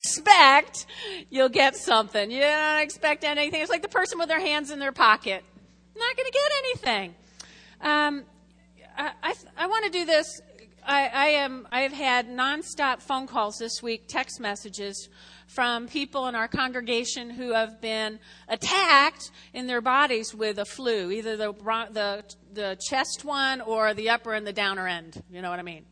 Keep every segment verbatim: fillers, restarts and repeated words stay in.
expect, you'll get something. You don't expect anything. It's like the person with their hands in their pocket. Not going to get anything. Um, I, I, I want to do this. I, I am. I have had nonstop phone calls this week, text messages from people in our congregation who have been attacked in their bodies with a flu, either the the the chest one or the upper and the downer end. You know what I mean?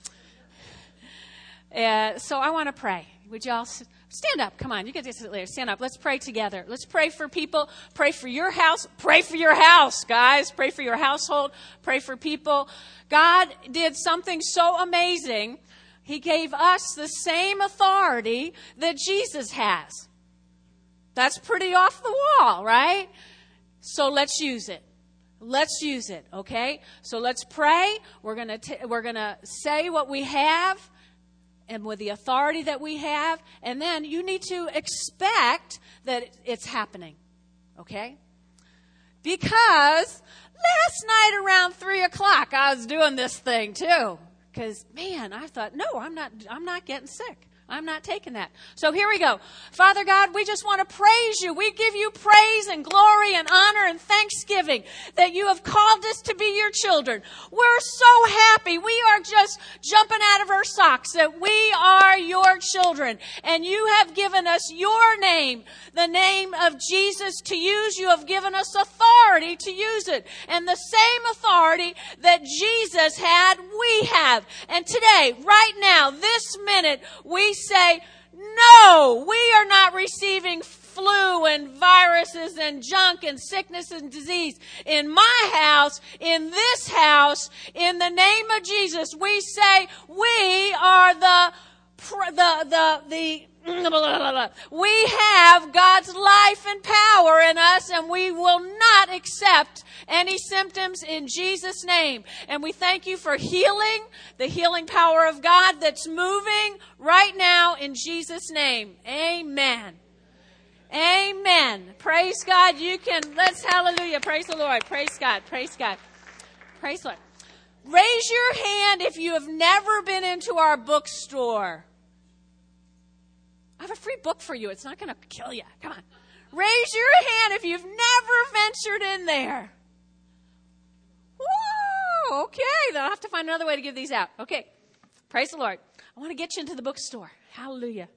Uh, so I want to pray. Would you all stand up? Come on, you get to sit later. Stand up. Let's pray together. Let's pray for people. Pray for your house. Pray for your house, guys. Pray for your household. Pray for people. God did something so amazing. He gave us the same authority that Jesus has. That's pretty off the wall, right? So let's use it. Let's use it, okay? So let's pray. We're going to we're going to say what we have and with the authority that we have, and then you need to expect that it's happening, okay? Because last night around three o'clock, I was doing this thing too. Because, man, I thought, no, I'm not, I'm not getting sick. I'm not taking that. So here we go. Father God, we just want to praise you. We give you praise and glory and honor and thanksgiving that you have called us to be your children. We're so happy. We are just jumping out of our socks that we are your children. And you have given us your name, the name of Jesus, to use. You have given us authority to use it. And the same authority that Jesus had, we have. And today, right now, this minute, we say, no, we are not receiving flu and viruses and junk and sickness and disease in my house, in this house, in the name of Jesus. We say we are the, the, the, the, we have God's life and power in us, and we will not accept any symptoms in Jesus' name. And we thank you for healing, the healing power of God that's moving right now in Jesus' name. Amen. Amen. Praise God. You can, let's hallelujah. Praise the Lord. Praise God. Praise God. Praise the Lord. Raise your hand if you have never been into our bookstore. I have a free book for you. It's not going to kill you. Come on. Raise your hand if you've never ventured in there. Whoa, okay. Then I'll have to find another way to give these out. Okay. Praise the Lord. I want to get you into the bookstore. Hallelujah.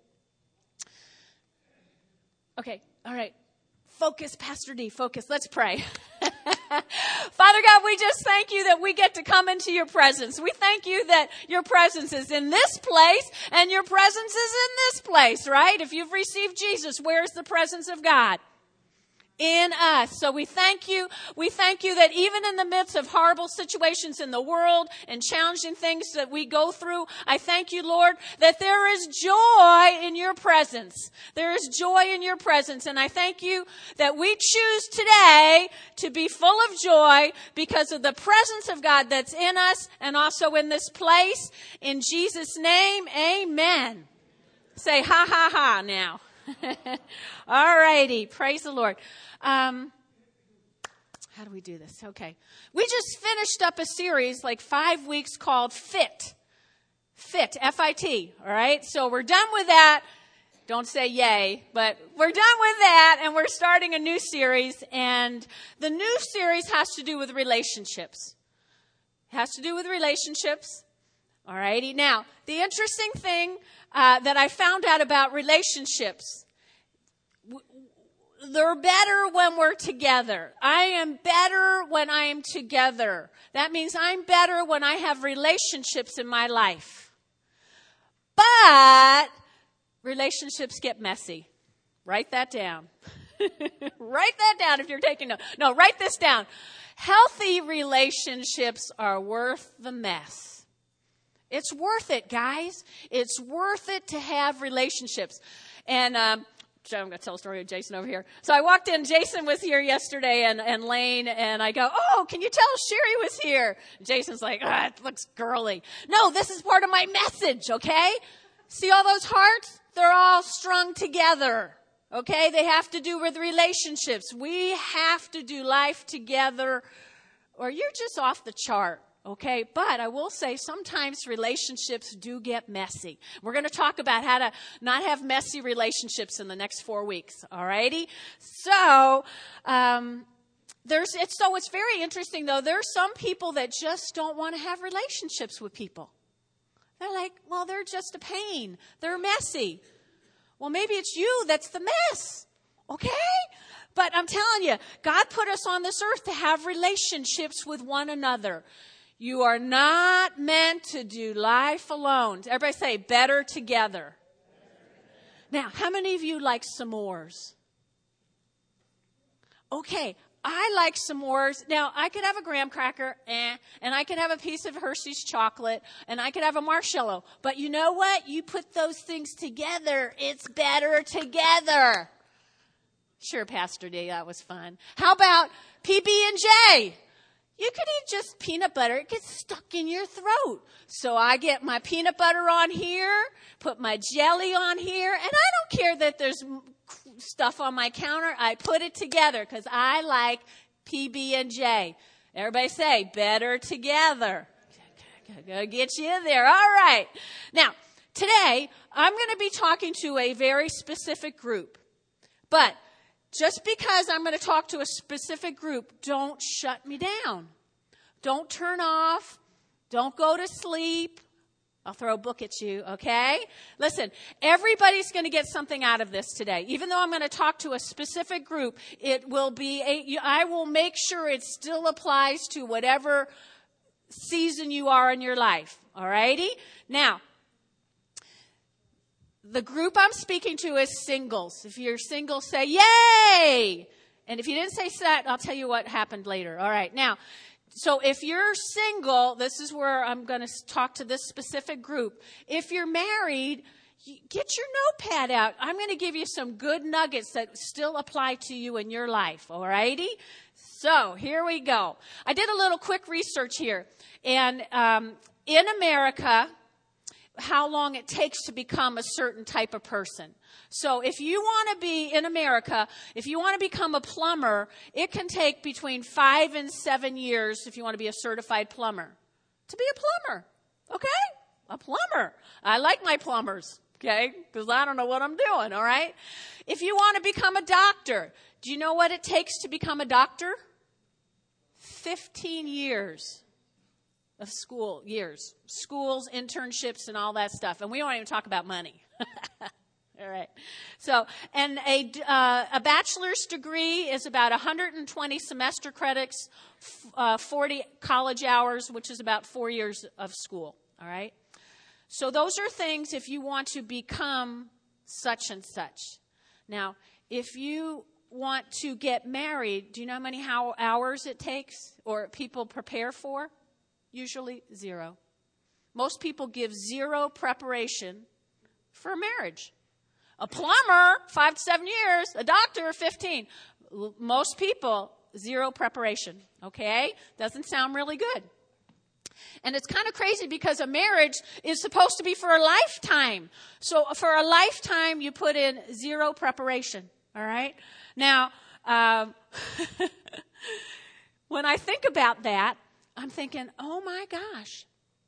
Okay. All right. Focus, Pastor D. Focus. Let's pray. Father God, we just thank you that we get to come into your presence. We thank you that your presence is in this place and your presence is in this place, right? If you've received Jesus, where's the presence of God? In us. So we thank you. We thank you that even in the midst of horrible situations in the world and challenging things that we go through, I thank you, Lord, that there is joy in your presence. There is joy in your presence. And I thank you that we choose today to be full of joy because of the presence of God that's in us and also in this place. In Jesus' name, amen. Say ha ha ha now. All righty. Praise the Lord. Um, how do we do this? Okay. We just finished up a series like five weeks called Fit. Fit. F I T. All right. So we're done with that. Don't say yay, but we're done with that and we're starting a new series. And the new series has to do with relationships. It has to do with relationships. All righty. Now, the interesting thing uh, that I found out about relationships, w- they're better when we're together. I am better when I am together. That means I'm better when I have relationships in my life. But relationships get messy. Write that down. Write that down if you're taking notes. No, write this down. Healthy relationships are worth the mess. It's worth it, guys. It's worth it to have relationships. And um, I'm going to tell a story of Jason over here. So I walked in. Jason was here yesterday and, and Lane. And I go, oh, can you tell Sherry was here? Jason's like, ah, it looks girly. No, this is part of my message, okay? See all those hearts? They're all strung together, okay? They have to do with relationships. We have to do life together or you're just off the chart. Okay, but I will say sometimes relationships do get messy. We're going to talk about how to not have messy relationships in the next four weeks. All righty? So, um, there's, it's, so it's very interesting though. There's some people that just don't want to have relationships with people. They're like, well, they're just a pain. They're messy. Well, maybe it's you that's the mess. Okay? But I'm telling you, God put us on this earth to have relationships with one another. You are not meant to do life alone. Everybody say, better together. Now, how many of you like s'mores? Okay, I like s'mores. Now, I could have a graham cracker, eh, and I could have a piece of Hershey's chocolate, and I could have a marshmallow. But you know what? You put those things together, it's better together. Sure, Pastor D, that was fun. How about P B and J? You could eat just peanut butter. It gets stuck in your throat. So I get my peanut butter on here, put my jelly on here, and I don't care that there's stuff on my counter. I put it together because I like P B and J. Everybody say, better together. Gotta get you in there. All right. Now, today, I'm going to be talking to a very specific group. But just because I'm going to talk to a specific group, don't shut me down. Don't turn off. Don't go to sleep. I'll throw a book at you, okay? Listen, everybody's going to get something out of this today. Even though I'm going to talk to a specific group, it will be a, I will make sure it still applies to whatever season you are in your life, all righty? Now, the group I'm speaking to is singles. If you're single, say yay! And if you didn't say that, I'll tell you what happened later. All right. Now, so if you're single, this is where I'm going to talk to this specific group. If you're married, get your notepad out. I'm going to give you some good nuggets that still apply to you in your life. All righty? So here we go. I did a little quick research here. And um, in America, how long it takes to become a certain type of person. So if you want to be in America, if you want to become a plumber, it can take between five and seven years if you want to be a certified plumber. To be a plumber. Okay? A plumber. I like my plumbers. Okay? Because I don't know what I'm doing. All right? If you want to become a doctor, do you know what it takes to become a doctor? Fifteen years. Of school years, schools, internships, and all that stuff. And we don't even talk about money. All right. So, and a, uh, a bachelor's degree is about one hundred twenty semester credits, uh, forty college hours, which is about four years of school. All right. So those are things if you want to become such and such. Now, if you want to get married, do you know how many how hours it takes or people prepare for? Usually zero. Most people give zero preparation for marriage. A plumber, five to seven years. A doctor, fifteen. Most people, zero preparation. Okay? Doesn't sound really good. And it's kind of crazy because a marriage is supposed to be for a lifetime. So for a lifetime, you put in zero preparation. All right? Now, um, when I think about that, I'm thinking, oh my gosh,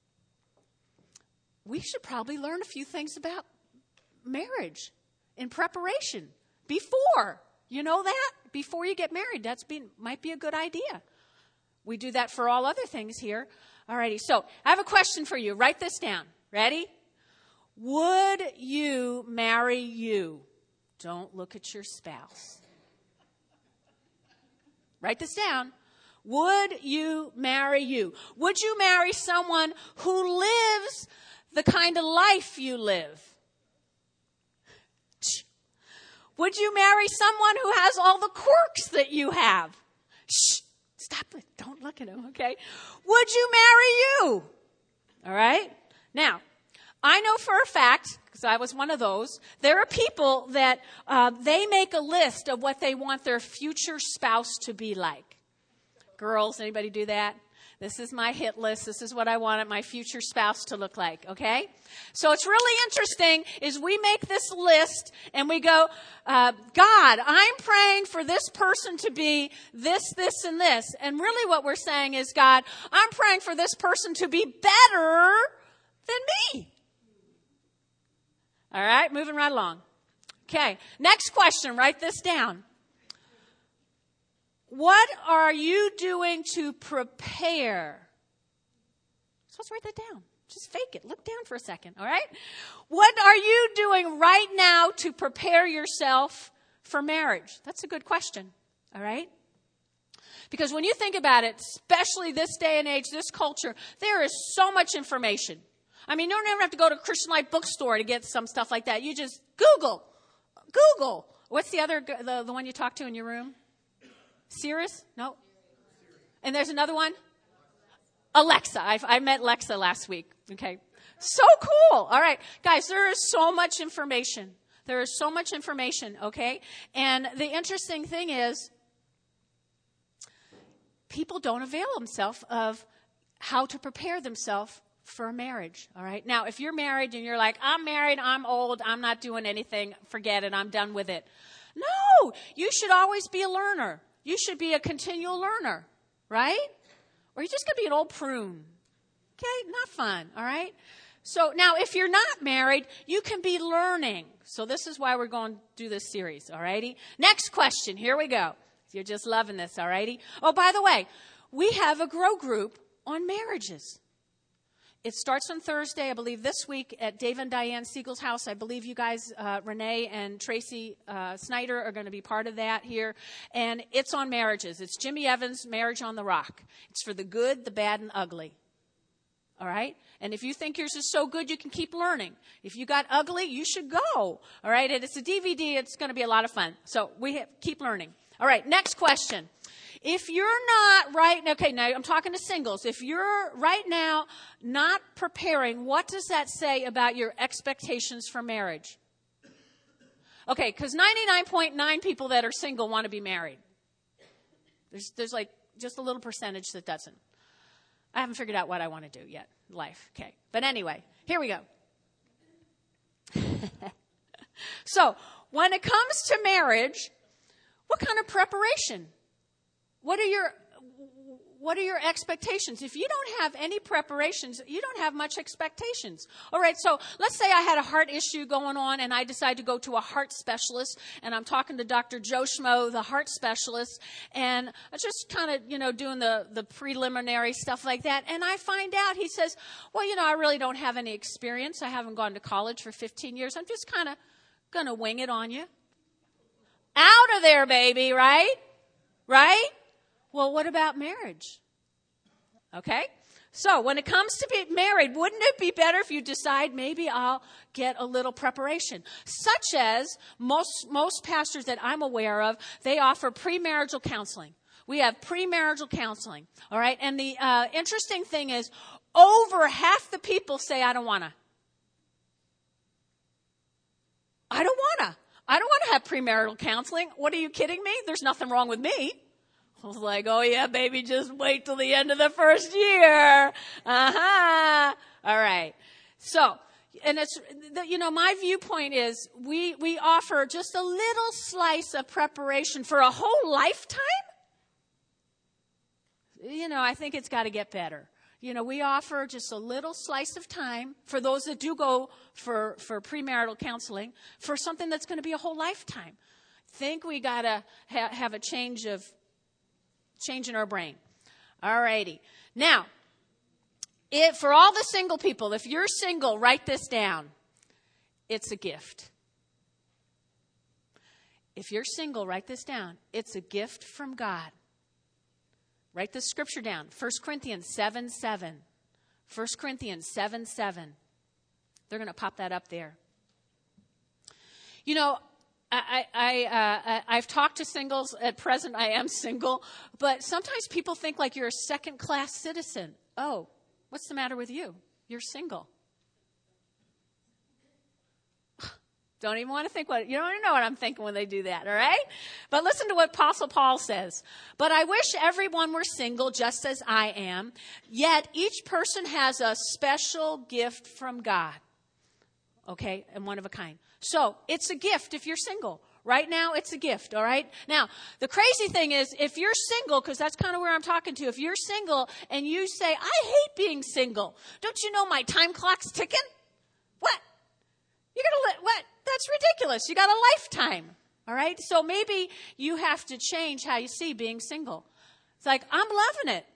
we should probably learn a few things about marriage in preparation before. You know that? Before you get married, that's been, might be a good idea. We do that for all other things here. Alrighty, so I have a question for you. Write this down. Ready? Would you marry you? Don't look at your spouse. Write this down. Would you marry you? Would you marry someone who lives the kind of life you live? Would you marry someone who has all the quirks that you have? Shh, stop it. Don't look at him, okay? Would you marry you? All right? Now, I know for a fact, because I was one of those, there are people that uh, they make a list of what they want their future spouse to be like. Girls, anybody do that? This is my hit list. This is what I want my future spouse to look like, okay? So it's really interesting is we make this list and we go, uh, God, I'm praying for this person to be this, this, and this. And really what we're saying is, God, I'm praying for this person to be better than me. All right, moving right along. Okay, next question, write this down. What are you doing to prepare? So let's write that down. Just fake it. Look down for a second, all right? What are you doing right now to prepare yourself for marriage? That's a good question, all right? Because when you think about it, especially this day and age, this culture, there is so much information. I mean, you don't ever have to go to a Christian Life bookstore to get some stuff like that. You just Google. Google. What's the other, the, the one you talk to in your room? Cirrus? No. And there's another one? Alexa. I, I met Alexa last week. Okay. So cool. All right. Guys, there is so much information. There is so much information. Okay. And the interesting thing is, people don't avail themselves of how to prepare themselves for a marriage. All right. Now, if you're married and you're like, I'm married, I'm old, I'm not doing anything, forget it, I'm done with it. No, you should always be a learner. You should be a continual learner, right? Or you're just going to be an old prune. Okay, not fun, all right? So now if you're not married, you can be learning. So this is why we're going to do this series, all righty? Next question, here we go. You're just loving this, all righty? Oh, by the way, we have a grow group on marriages. It starts on Thursday, I believe, this week at Dave and Diane Siegel's house. I believe you guys, uh, Renee and Tracy uh, Snyder, are going to be part of that here. And it's on marriages. It's Jimmy Evans' Marriage on the Rock. It's for the good, the bad, and ugly. All right? And if you think yours is so good, you can keep learning. If you got ugly, you should go. All right? And it's a D V D. It's going to be a lot of fun. So we have, keep learning. All right, next question. If you're not right, okay, now I'm talking to singles. If you're right now not preparing, what does that say about your expectations for marriage? Okay, because ninety-nine point nine people that are single want to be married. There's, there's like just a little percentage that doesn't. I haven't figured out what I want to do yet in life. Okay, but anyway, here we go. So, when it comes to marriage, what kind of preparation? What are your what are your expectations? If you don't have any preparations, you don't have much expectations. All right, so let's say I had a heart issue going on and I decide to go to a heart specialist, and I'm talking to Doctor Joe Schmo, the heart specialist, and I'm just kind of, you know, doing the, the preliminary stuff like that, and I find out, he says, well, you know, I really don't have any experience. I haven't gone to college for fifteen years. I'm just kind of going to wing it on you. Out of there, baby, right? Right? Well, what about marriage? Okay? So, when it comes to being married, wouldn't it be better if you decide maybe I'll get a little preparation? Such as most most pastors that I'm aware of, they offer premarital counseling. We have premarital counseling, all right? And the uh, interesting thing is, over half the people say, I don't want to. I don't want to. I don't want to have premarital counseling. What, are you kidding me? There's nothing wrong with me. I was like, oh, yeah, baby, just wait till the end of the first year. Uh-huh. All right. So, and it's, you know, my viewpoint is we, we offer just a little slice of preparation for a whole lifetime. You know, I think it's got to get better. You know, we offer just a little slice of time for those that do go for, for premarital counseling for something that's going to be a whole lifetime. Think we got to ha- have a change of change in our brain. All righty. Now, if, for all the single people, if you're single, write this down. It's a gift. If you're single, write this down. It's a gift from God. Write the scripture down. First Corinthians seven seven. First Corinthians seven seven. They're going to pop that up there. You know, I, I, uh, I've talked to singles. At present, I am single. But sometimes people think like you're a second-class citizen. Oh, what's the matter with you? You're single. Don't even want to think what, you don't even know what I'm thinking when they do that, all right? But listen to what Apostle Paul says. But I wish everyone were single just as I am. Yet each person has a special gift from God. Okay? And one of a kind. So it's a gift if you're single. Right now, it's a gift, all right? Now, the crazy thing is, if you're single, because that's kind of where I'm talking to, if you're single and you say, I hate being single. Don't you know my time clock's ticking? What? You're going to let, what? That's ridiculous. You got a lifetime, all right? So maybe you have to change how you see being single. It's like, I'm loving it.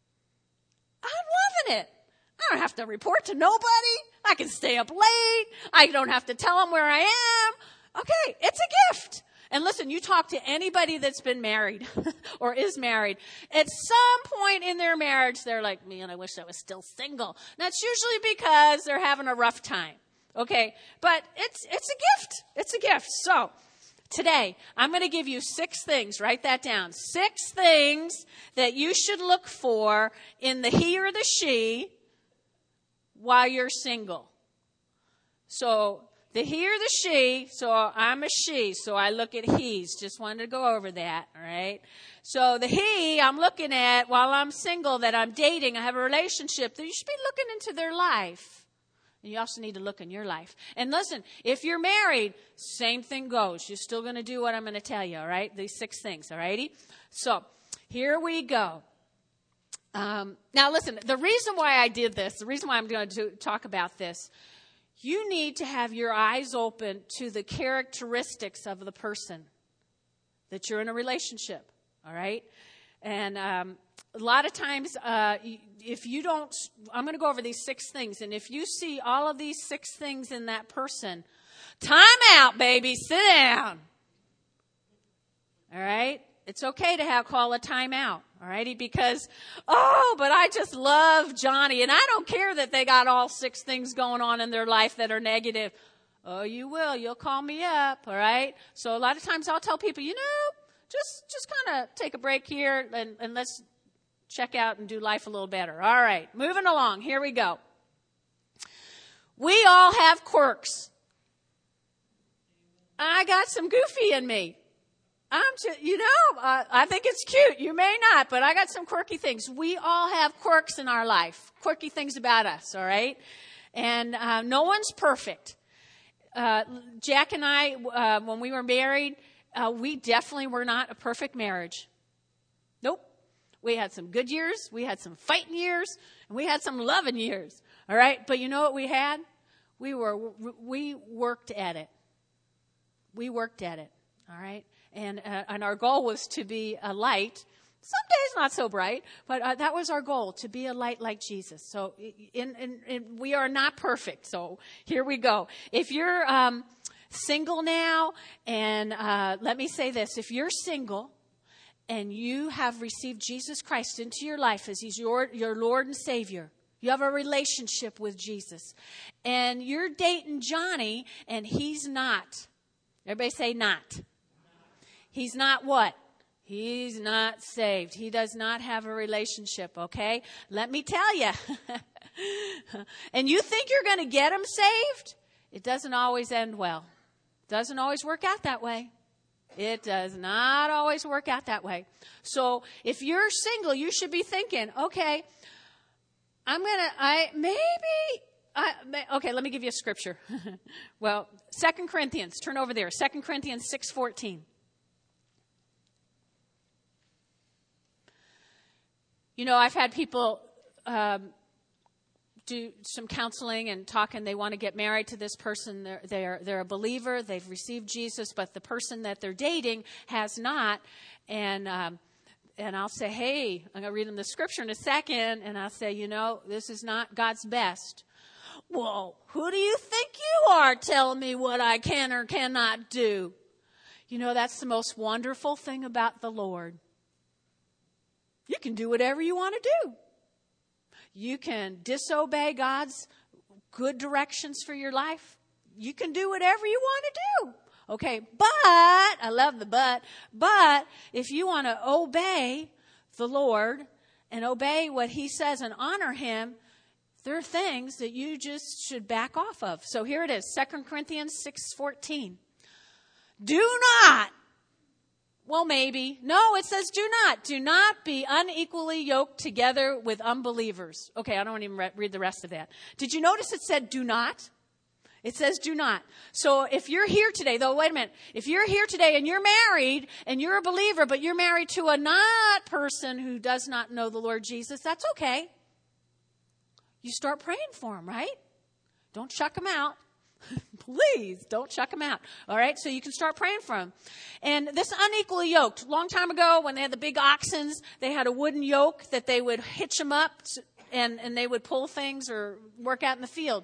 I'm loving it. I don't have to report to nobody. I can stay up late. I don't have to tell them where I am. Okay, it's a gift. And listen, you talk to anybody that's been married or is married. At some point in their marriage, they're like, man, I wish I was still single. And that's usually because they're having a rough time. Okay, but it's it's a gift. It's a gift. So today, I'm going to give you six things. Write that down. Six things that you should look for in the he or the she while you're single. So the he or the she, so I'm a she, so I look at he's. Just wanted to go over that, all right? So the he I'm looking at while I'm single, that I'm dating, I have a relationship, that you should be looking into their life. And you also need to look in your life. And listen, if you're married, same thing goes. You're still going to do what I'm going to tell you, all right? These six things, all righty? So here we go. Um, now listen, the reason why I did this, the reason why I'm going to talk about this, you need to have your eyes open to the characteristics of the person that you're in a relationship, all right? And um, a lot of times, uh, if you don't, I'm going to go over these six things, and if you see all of these six things in that person, time out, baby, sit down, all right? It's okay to have call a time out, all righty? Because, oh, but I just love Johnny, and I don't care that they got all six things going on in their life that are negative. Oh, you will. You'll call me up, all right? So a lot of times I'll tell people, you know, just just kind of take a break here, and, and let's check out and do life a little better. All right, moving along. Here we go. We all have quirks. I got some goofy in me. I'm just, you know, uh, I think it's cute. You may not, but I got some quirky things. We all have quirks in our life, quirky things about us, all right? And uh, no one's perfect. Uh, Jack and I, uh, when we were married, uh, we definitely were not a perfect marriage. Nope. We had some good years, we had some fighting years, and we had some loving years, all right? But you know what we had? We were, we worked at it. We worked at it, all right? And uh, and our goal was to be a light. Some days not so bright, but uh, that was our goal, to be a light like Jesus. So in, in, in, we are not perfect. So here we go. If you're um, single now, and uh, let me say this. If you're single and you have received Jesus Christ into your life as he's your, your Lord and Savior, you have a relationship with Jesus, and you're dating Johnny and he's not. Everybody say not. He's not what? He's not saved. He does not have a relationship, okay? Let me tell you. And you think you're going to get him saved? It doesn't always end well. Doesn't always work out that way. It does not always work out that way. So if you're single, you should be thinking, okay, I'm going to, I maybe, I, okay, let me give you a scripture. Well, Second Corinthians, turn over there. Second Corinthians six fourteen. You know, I've had people um, do some counseling and talk, and they want to get married to this person. They're, they're, they're a believer. They've received Jesus, but the person that they're dating has not. And um, and I'll say, hey, I'm going to read them the scripture in a second, and I'll say, you know, this is not God's best. Well, who do you think you are telling me what I can or cannot do? You know, that's the most wonderful thing about the Lord. You can do whatever you want to do. You can disobey God's good directions for your life. You can do whatever you want to do. Okay, but, I love the but, but if you want to obey the Lord and obey what he says and honor him, there are things that you just should back off of. So here it is, Second Corinthians six fourteen. Do not, well, maybe. No, it says do not. Do not be unequally yoked together with unbelievers. Okay, I don't even re- read the rest of that. Did you notice it said do not? It says do not. So if you're here today, though, wait a minute. If you're here today and you're married and you're a believer, but you're married to a not person who does not know the Lord Jesus, that's okay. You start praying for him, right? Don't chuck him out. Please don't chuck him out. All right. So you can start praying for him. And this unequally yoked, a long time ago when they had the big oxens, they had a wooden yoke that they would hitch them up and, and they would pull things or work out in the field.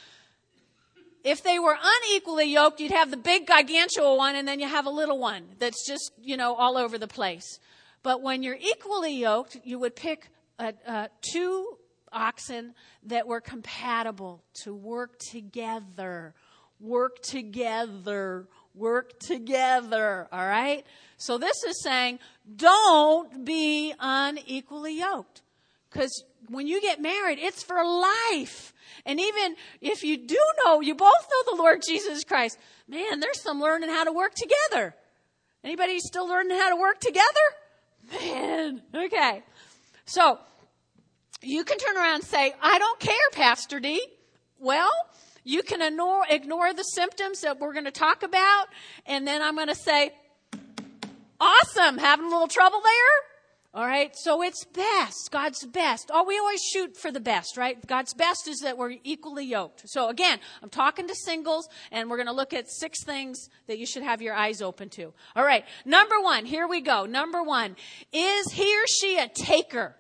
If they were unequally yoked, you'd have the big gigantuan one and then you have a little one that's just, you know, all over the place. But when you're equally yoked, you would pick a, a two oxen that were compatible to work together, work together, work together, all right? So this is saying, don't be unequally yoked. Because when you get married, it's for life. And even if you do know, you both know the Lord Jesus Christ, man, there's some learning how to work together. Anybody still learning how to work together? Man, okay. So, you can turn around and say, I don't care, Pastor D. Well, you can ignore, ignore the symptoms that we're going to talk about, and then I'm going to say, awesome, having a little trouble there? All right, so it's best, God's best. Oh, we always shoot for the best, right? God's best is that we're equally yoked. So again, I'm talking to singles, and we're going to look at six things that you should have your eyes open to. All right, number one, here we go. Number one, is he or she a taker?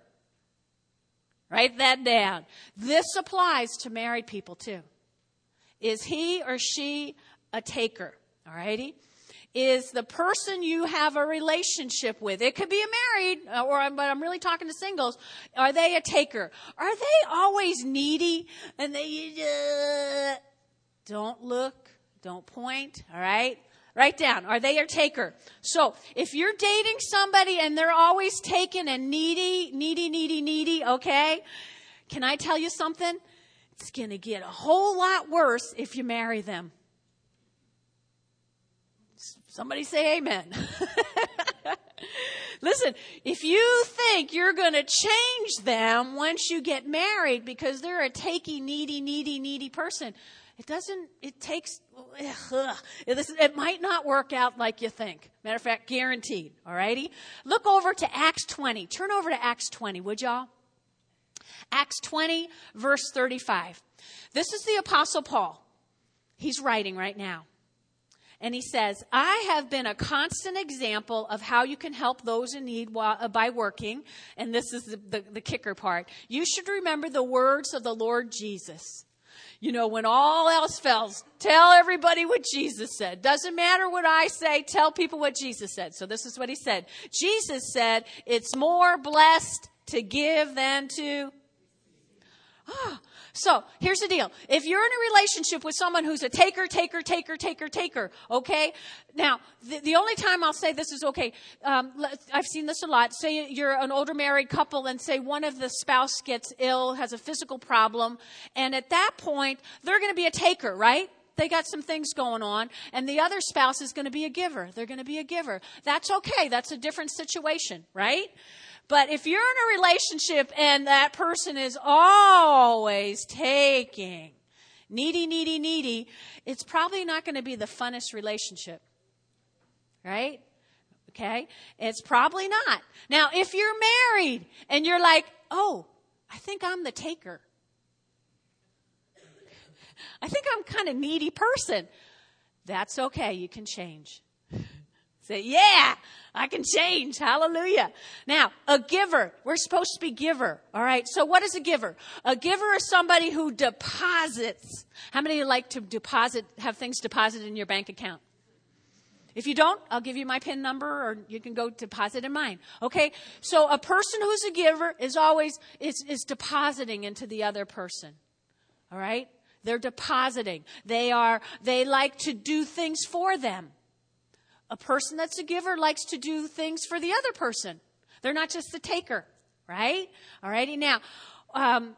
Write that down. This applies to married people too. Is he or she a taker? All righty. Is the person you have a relationship with, it could be a married, or but I'm really talking to singles, are they a taker? Are they always needy? And they, uh, don't look, don't point, all right? Write down, are they a taker? So if you're dating somebody and they're always taking and needy, needy, needy, needy, okay? Can I tell you something? It's going to get a whole lot worse if you marry them. Somebody say amen. Listen, if you think you're going to change them once you get married because they're a takey, needy, needy, needy person, it doesn't, it takes, ugh, it, it might not work out like you think. Matter of fact, guaranteed. All righty? Look over to Acts twenty. Turn over to Acts twenty, would y'all? Acts twenty, verse thirty-five. This is the Apostle Paul. He's writing right now. And he says, I have been a constant example of how you can help those in need while, uh, by working. And this is the, the, the kicker part. You should remember the words of the Lord Jesus. You know, when all else fails, tell everybody what Jesus said. Doesn't matter what I say, tell people what Jesus said. So this is what he said. Jesus said, it's more blessed to give than to... Oh. So, here's the deal. If you're in a relationship with someone who's a taker, taker, taker, taker, taker, okay? Now, the, the only time I'll say this is okay, um, I've seen this a lot. Say you're an older married couple and say one of the spouse gets ill, has a physical problem, and at that point, they're going to be a taker, right? They got some things going on, and the other spouse is going to be a giver. They're going to be a giver. That's okay. That's a different situation, right? But if you're in a relationship and that person is always taking, needy, needy, needy, it's probably not going to be the funnest relationship. Right? Okay? It's probably not. Now, if you're married and you're like, oh, I think I'm the taker. I think I'm kind of needy person. That's okay. You can change. Say, yeah, I can change. Hallelujah. Now, a giver. We're supposed to be giver. All right. So what is a giver? A giver is somebody who deposits. How many of you like to deposit, have things deposited in your bank account? If you don't, I'll give you my PIN number or you can go deposit in mine. Okay. So a person who's a giver is always, is, is depositing into the other person. All right. They're depositing. They are, they like to do things for them. A person that's a giver likes to do things for the other person. They're not just the taker, right? All righty. Now, um,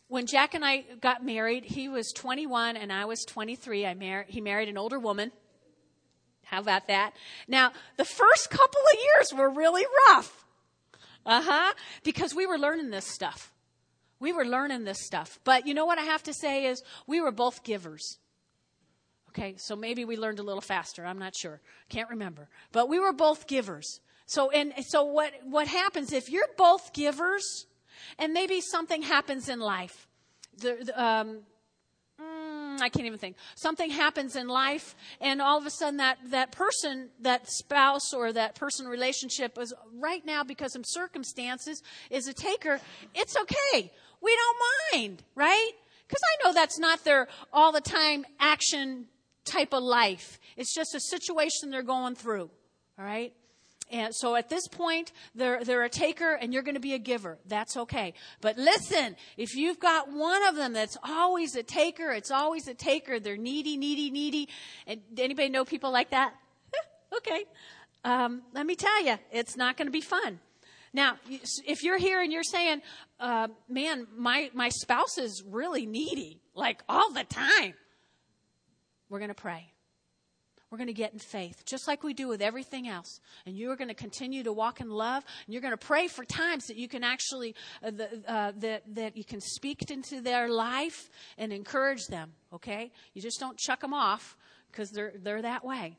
when Jack and I got married, he was twenty-one and I was twenty-three. I mar- he married an older woman. How about that? Now, the first couple of years were really rough. Uh-huh. Because we were learning this stuff. We were learning this stuff. But you know what I have to say is we were both givers. Okay, so maybe we learned a little faster. I'm not sure. Can't remember. But we were both givers. So and so what, what happens if you're both givers and maybe something happens in life? The, the, um, mm, I can't even think. Something happens in life and all of a sudden that, that person, that spouse or that person relationship is right now because of circumstances is a taker. It's okay. We don't mind, right? Because I know that's not their all the time action type of life. It's just a situation they're going through, all right? And so at this point, they're they're a taker and you're going to be a giver. That's okay. But listen, if you've got one of them that's always a taker, it's always a taker, they're needy, needy, needy. And anybody know people like that? Okay. Um, let me tell you, it's not going to be fun. Now, if you're here and you're saying, uh, man, my, my spouse is really needy, like all the time, we're going to pray. We're going to get in faith, just like we do with everything else. And you're going to continue to walk in love. And you're going to pray for times that you can actually, uh, the, uh, that, that you can speak into their life and encourage them, okay? You just don't chuck them off because they're, they're that way.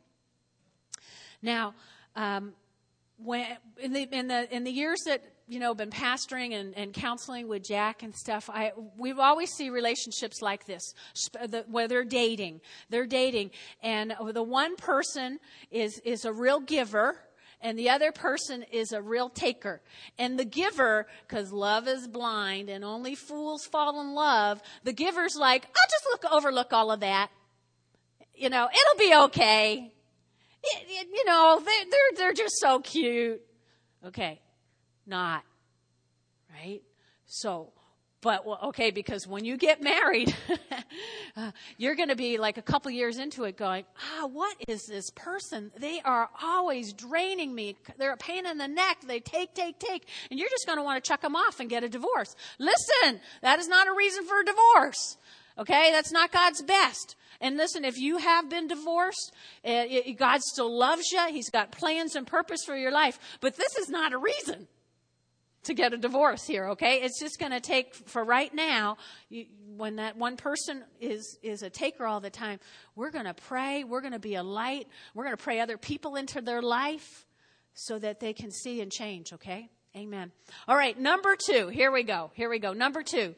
Now, um, when in the, in the, in the years that, you know, been pastoring and, and counseling with Jack and stuff, I we've always see relationships like this, where they're dating, they're dating, and the one person is is a real giver, and the other person is a real taker. And the giver, because love is blind and only fools fall in love, the giver's like, I'll just look overlook all of that, you know, it'll be okay, it, it, you know, they, they're they're just so cute, okay. Not, right? So, but, well, okay, because when you get married, uh, you're going to be like a couple years into it going, ah, what is this person? They are always draining me. They're a pain in the neck. They take, take, take. And you're just going to want to chuck them off and get a divorce. Listen, that is not a reason for a divorce. Okay? That's not God's best. And listen, if you have been divorced, uh, God still loves you. He's got plans and purpose for your life. But this is not a reason to get a divorce here, okay? It's just going to take, for right now, you, when that one person is, is a taker all the time, we're going to pray. We're going to be a light. We're going to pray other people into their life so that they can see and change, okay? Amen. All right, number two. Here we go. Here we go. Number two.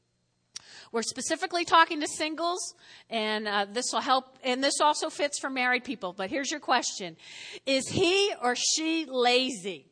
We're specifically talking to singles, and uh, this will help, and this also fits for married people. But here's your question. Is he or she lazy?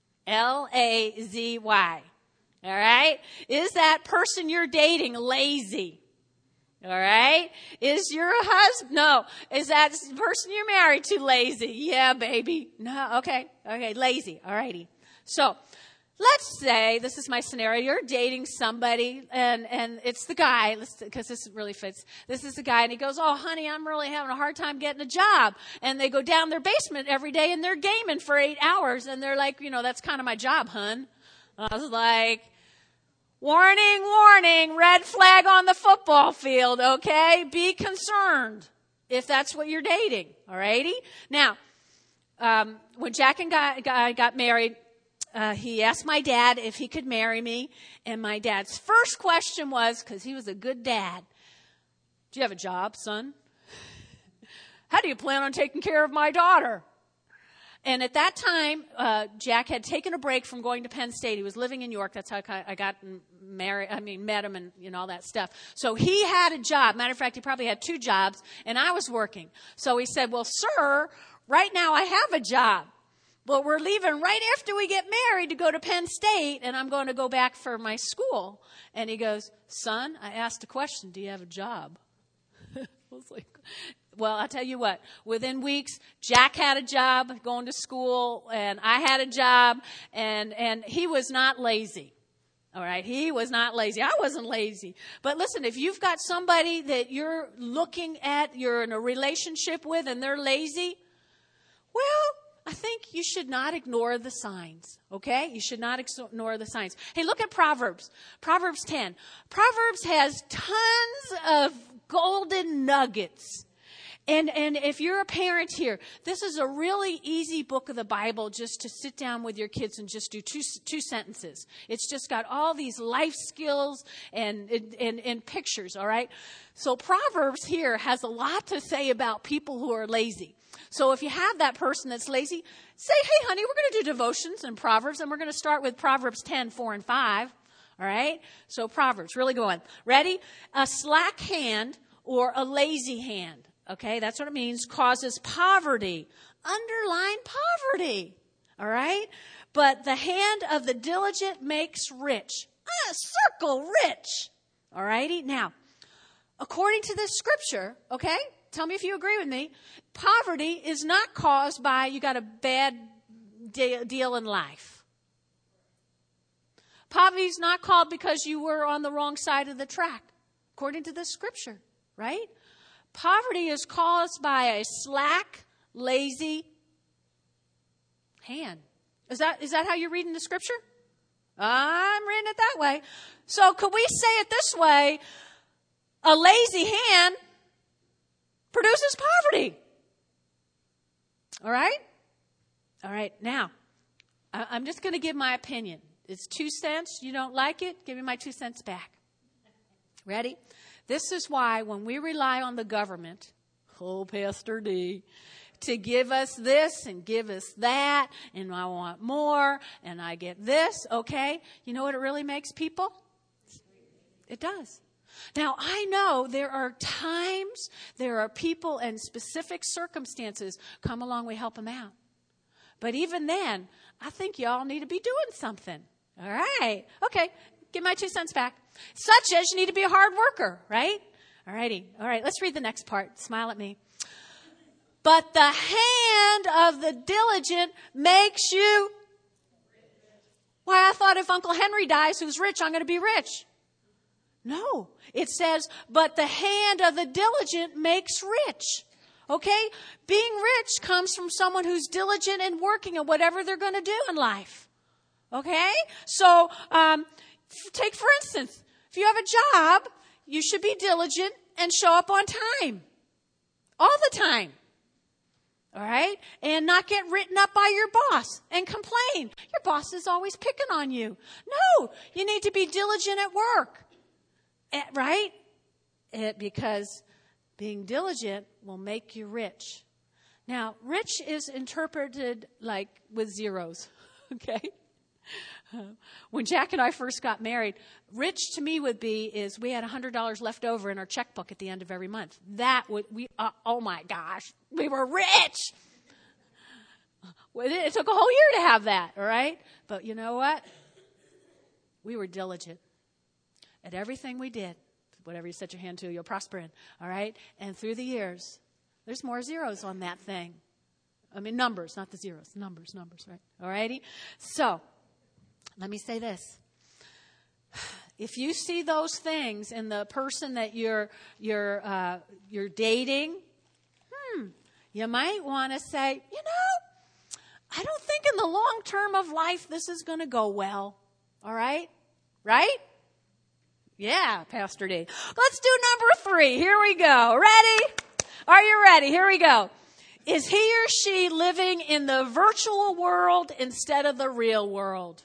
L A Z Y. All right? Is that person you're dating lazy? All right? Is your husband, no. Is that person you're married to lazy? Yeah, baby. No, okay. Okay, lazy. All righty. So, let's say, this is my scenario, you're dating somebody, and, and it's the guy, because this really fits. This is the guy, and he goes, oh, honey, I'm really having a hard time getting a job. And they go down their basement every day, and they're gaming for eight hours. And they're like, you know, that's kind of my job, hun. And I was like, warning, warning, red flag on the football field, okay? Be concerned if that's what you're dating, all righty? Now, um, when Jack and Guy, Guy got married, Uh, he asked my dad if he could marry me. And my dad's first question was, because he was a good dad, do you have a job, son? How do you plan on taking care of my daughter? And at that time, uh, Jack had taken a break from going to Penn State. He was living in York. That's how I got married, I mean, met him and, you know, all that stuff. So he had a job. Matter of fact, he probably had two jobs, and I was working. So he said, well, sir, right now I have a job. But we're leaving right after we get married to go to Penn State, and I'm going to go back for my school. And he goes, son, I asked a question. Do you have a job? I was like, well, I'll tell you what. Within weeks, Jack had a job going to school, and I had a job, and, and he was not lazy. All right, he was not lazy. I wasn't lazy. But listen, if you've got somebody that you're looking at, you're in a relationship with, and they're lazy, well, think you should not ignore the signs, okay? You should not ignore the signs. Hey, look at Proverbs. Proverbs ten. Proverbs has tons of golden nuggets. And and if you're a parent here, this is a really easy book of the Bible just to sit down with your kids and just do two two sentences. It's just got all these life skills and and, and pictures, all right? So Proverbs here has a lot to say about people who are lazy. So if you have that person that's lazy, say, hey, honey, we're going to do devotions and Proverbs, and we're going to start with Proverbs ten, four, and five, all right? So Proverbs, really going. Ready? A slack hand or a lazy hand. Okay, that's what it means, causes poverty. Underline poverty, all right? But the hand of the diligent makes rich. Ah, circle rich, all righty? Now, according to this scripture, okay, tell me if you agree with me, poverty is not caused by you got a bad de- deal in life. Poverty is not called because you were on the wrong side of the track, according to this scripture, right? Poverty is caused by a slack, lazy hand. Is that is that how you're reading the scripture? I'm reading it that way. So could we say it this way? A lazy hand produces poverty. All right? All right. Now, I'm just going to give my opinion. It's two cents. You don't like it? Give me my two cents back. Ready? This is why when we rely on the government, oh, Pastor D, to give us this and give us that, and I want more, and I get this, okay? You know what it really makes people? It does. Now, I know there are times, there are people and specific circumstances come along, we help them out. But even then, I think y'all need to be doing something. All right. Okay. Give my two cents back. Such as you need to be a hard worker, right? All righty. All right. Let's read the next part. Smile at me. But the hand of the diligent makes you. Why, I thought if Uncle Henry dies who's rich, I'm going to be rich. No. It says, but the hand of the diligent makes rich. Okay? Being rich comes from someone who's diligent and working at whatever they're going to do in life. Okay? So, um, take for instance, if you have a job, you should be diligent and show up on time. All the time. All right? And not get written up by your boss and complain. Your boss is always picking on you. No, you need to be diligent at work. Right? It, because being diligent will make you rich. Now, rich is interpreted like with zeros. Okay? When Jack and I first got married, rich to me would be is we had one hundred dollars left over in our checkbook at the end of every month. That would, we, uh, oh my gosh, we were rich. Well, it, it took a whole year to have that, all right? But you know what? We were diligent at everything we did. Whatever you set your hand to, you'll prosper in, all right? And through the years, there's more zeros on that thing. I mean, numbers, not the zeros. Numbers, numbers, right? All righty? So, let me say this. If you see those things in the person that you're you're uh, you're dating, hmm, you might want to say, you know, I don't think in the long term of life this is going to go well. All right? Right? Yeah, Pastor D. Let's do number three. Here we go. Ready? Are you ready? Here we go. Is he or she living in the virtual world instead of the real world?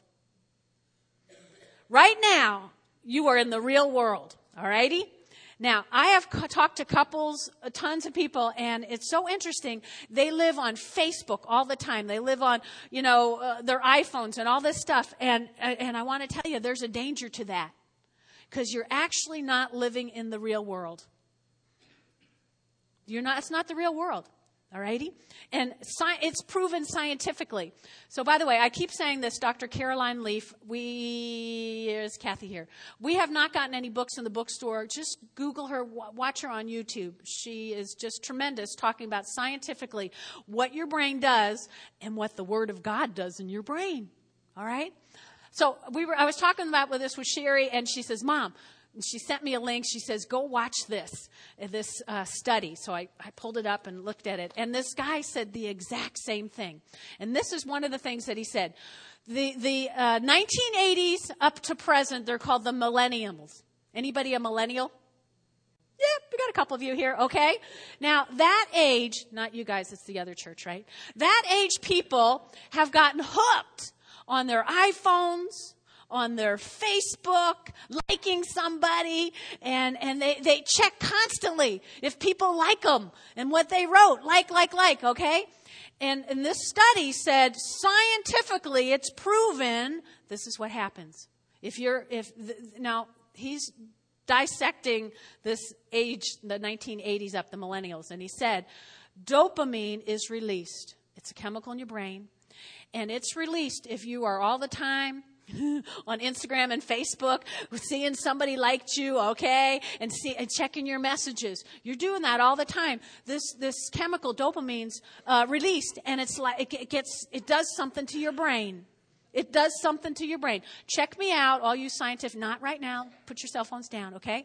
Right now, you are in the real world, all righty? Now, I have co- talked to couples, uh, tons of people, and it's so interesting. They live on Facebook all the time. They live on, you know, uh, their iPhones and all this stuff. And, and I want to tell you, there's a danger to that because you're actually not living in the real world. You're not, it's not the real world. All righty? And sci- it's proven scientifically. So, by the way, I keep saying this, Doctor Caroline Leaf. We, is Kathy here? We have not gotten any books in the bookstore. Just Google her, w- watch her on YouTube. She is just tremendous talking about scientifically what your brain does and what the Word of God does in your brain. All right? So, we were. I was talking about with this with Sherry, and she says, Mom, And she sent me a link. She says, go watch this, this uh, study. So I, I pulled it up and looked at it. And this guy said the exact same thing. And this is one of the things that he said. The, the uh, nineteen eighties up to present, they're called the millennials. Anybody a millennial? Yeah, we got a couple of you here, okay? Now, that age, not you guys, it's the other church, right? That age people have gotten hooked on their iPhones, on their Facebook, liking somebody, and, and they, they check constantly if people like them and what they wrote. Like, like, like, okay? And, and this study said scientifically it's proven this is what happens. If you're, if, now, he's dissecting this age, the nineteen eighties up, the millennials, and he said dopamine is released. It's a chemical in your brain, and it's released if you are all the time on Instagram and Facebook, seeing somebody liked you, okay, and see and checking your messages. You're doing that all the time. This this chemical dopamine's uh, released, and it's like it gets it does something to your brain. It does something to your brain. Check me out, all you scientists. Not right now. Put your cell phones down, okay?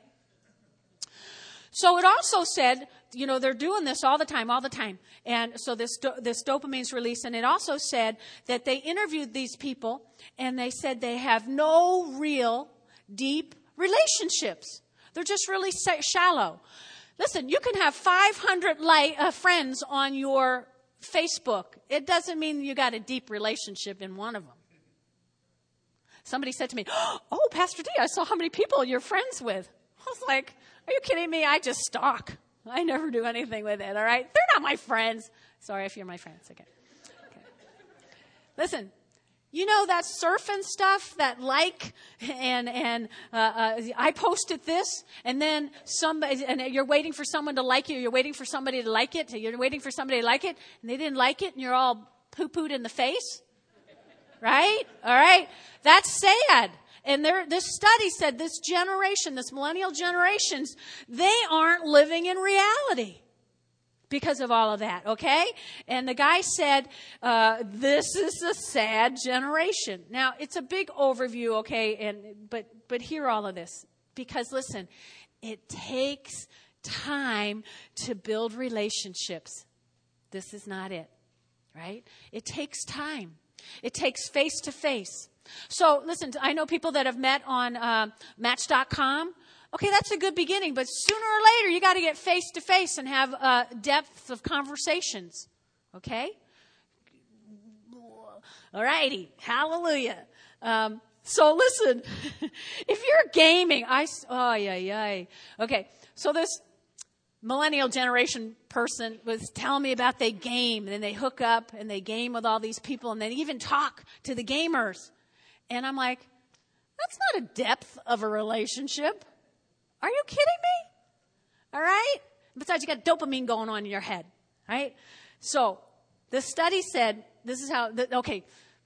So it also said, you know, they're doing this all the time, all the time. And so this do- this dopamine's released. And it also said that they interviewed these people, and they said they have no real deep relationships. They're just really shallow. Listen, you can have five hundred li- uh, friends on your Facebook. It doesn't mean you got a deep relationship in one of them. Somebody said to me, oh, Pastor D, I saw how many people you're friends with. I was like, are you kidding me? I just stalk. I never do anything with it, all right? They're not my friends. Sorry if you're my friends. Okay. okay. Listen, you know that surfing stuff, that like, and and uh, uh, I posted this, and then somebody, and you're waiting for someone to like you. You're waiting for somebody to like it. You're waiting for somebody to like it, and they didn't like it, and you're all poo-pooed in the face. Right? All right. That's sad. And there, this study said this generation, this millennial generations, they aren't living in reality because of all of that, okay? And the guy said, uh, this is a sad generation. Now, it's a big overview, okay, and but but hear all of this. Because, listen, it takes time to build relationships. This is not it, right? It takes time. It takes face-to-face. So, listen, I know people that have met on uh, Match dot com. Okay, that's a good beginning, but sooner or later, you got to get face-to-face and have uh, depth of conversations. Okay? All righty. Hallelujah. Um, so, listen, if you're gaming, I, oh, yeah, yeah. Okay, so this millennial generation person was telling me about they game, and then they hook up and they game with all these people, and they even talk to the gamers. And I'm like, that's not a depth of a relationship. Are you kidding me? All right? Besides, you got dopamine going on in your head, right? So the study said, this is how, the, okay,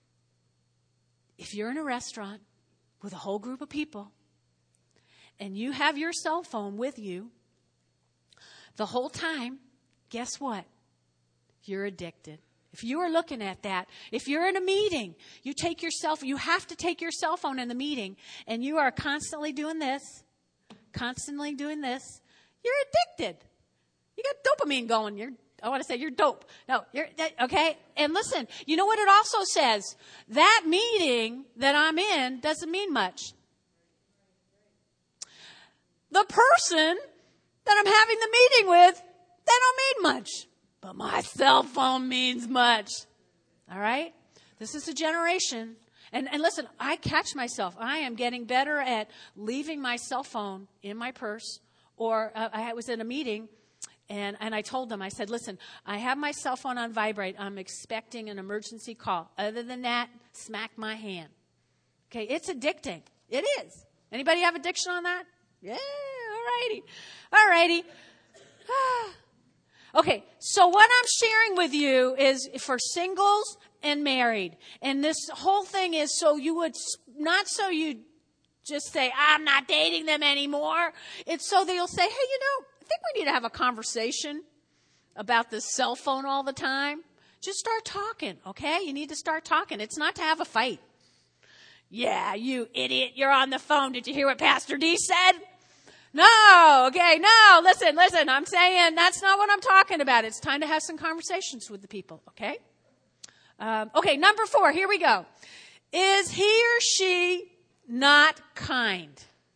if you're in a restaurant with a whole group of people and you have your cell phone with you the whole time, guess what? You're addicted. If you are looking at that, if you're in a meeting, you take your cell phone, you have to take your cell phone in the meeting, and you are constantly doing this, constantly doing this, you're addicted. You got dopamine going. You're, I want to say you're dope. No, you're, okay? And listen, you know what it also says? That meeting that I'm in doesn't mean much. The person that I'm having the meeting with, they don't mean much. But my cell phone means much. All right? This is a generation. And, and listen, I catch myself. I am getting better at leaving my cell phone in my purse. Or uh, I was in a meeting, and, and I told them, I said, listen, I have my cell phone on vibrate. I'm expecting an emergency call. Other than that, smack my hand. Okay, it's addicting. It is. Anybody have addiction on that? Yeah, all righty. All righty. Okay, so what I'm sharing with you is for singles and married. And this whole thing is so you would, not so you just say, I'm not dating them anymore. It's so that you'll say, hey, you know, I think we need to have a conversation about this cell phone all the time. Just start talking, okay? You need to start talking. It's not to have a fight. Yeah, you idiot. You're on the phone. Did you hear what Pastor D said? No. Okay. No. Listen, listen. I'm saying that's not what I'm talking about. It's time to have some conversations with the people. Okay. Um, okay. Number four. Here we go. Is he or she not kind?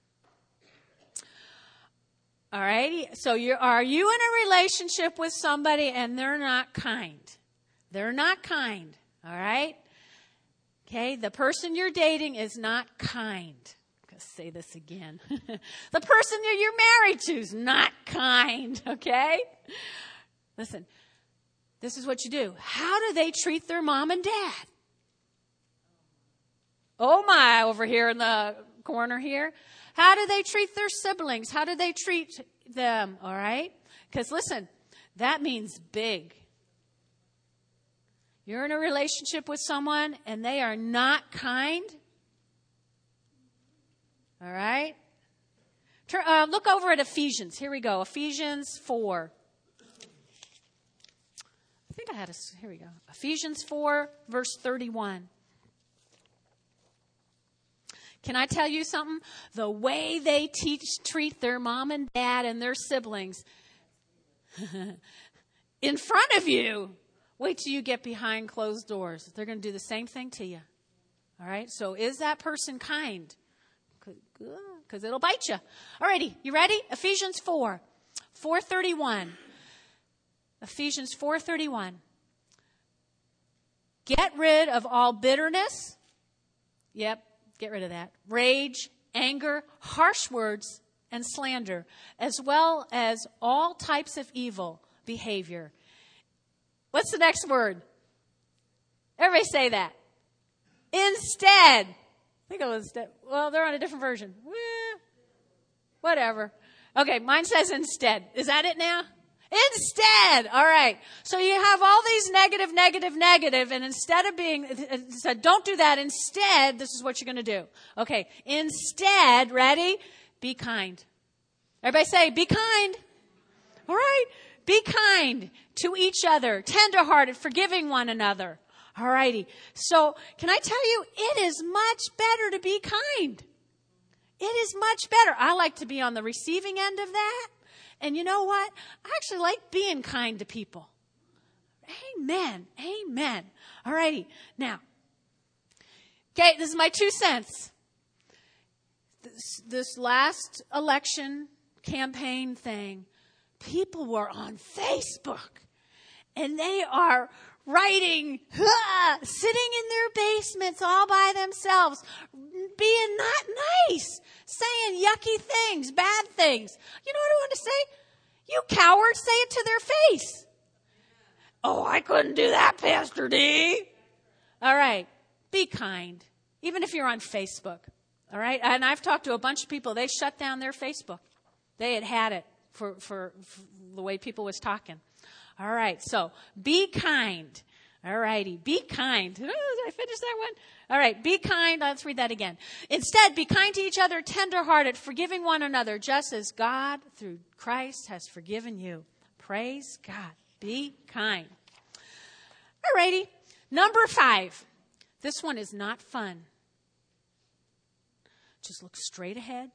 All right. So you are you in a relationship with somebody and they're not kind? They're not kind. All right. Okay, the person you're dating is not kind. I'm going to say this again. The person that you're married to is not kind, okay? Listen, this is what you do. How do they treat their mom and dad? Oh my, over here in the corner here. How do they treat their siblings? How do they treat them, all right? Because listen, that means big. You're in a relationship with someone and they are not kind. All right. Turn, uh, look over at Ephesians. Here we go. Ephesians four. I think I had a, here we go. Ephesians four, verse thirty-one. Can I tell you something? The way they teach, treat their mom and dad and their siblings in front of you. Wait till you get behind closed doors. They're going to do the same thing to you. All right? So is that person kind? Because it'll bite you. All righty. You ready? Ephesians four. four thirty-one. Ephesians four thirty-one. Get rid of all bitterness. Yep. Get rid of that. Rage, anger, harsh words, and slander, as well as all types of evil behavior. What's the next word? Everybody say that. Instead. I think it was instead. Well, they're on a different version. Eh, whatever. Okay, mine says instead. Is that it now? Instead. All right. So you have all these negative, negative, negative, and instead of being, it said, don't do that. Instead, this is what you're going to do. Okay. Instead, ready? Be kind. Everybody say, be kind. All right. Be kind to each other, tenderhearted, forgiving one another. All righty. So can I tell you, it is much better to be kind. It is much better. I like to be on the receiving end of that. And you know what? I actually like being kind to people. Amen. Amen. All righty. Now, okay, this is my two cents. This, this last election campaign thing, people were on Facebook and they are writing, ah, sitting in their basements all by themselves, being not nice, saying yucky things, bad things. You know what I want to say? You cowards, say it to their face. Oh, I couldn't do that, Pastor D. All right. Be kind. Even if you're on Facebook. All right. And I've talked to a bunch of people. They shut down their Facebook. They had had it for, for, for the way people was talking. All right. So be kind. All righty. Be kind. Did I finish that one? All right. Be kind. Let's read that again. Instead, be kind to each other, tenderhearted, forgiving one another, just as God, through Christ, has forgiven you. Praise God. Be kind. All righty. Number five. This one is not fun. Just look straight ahead.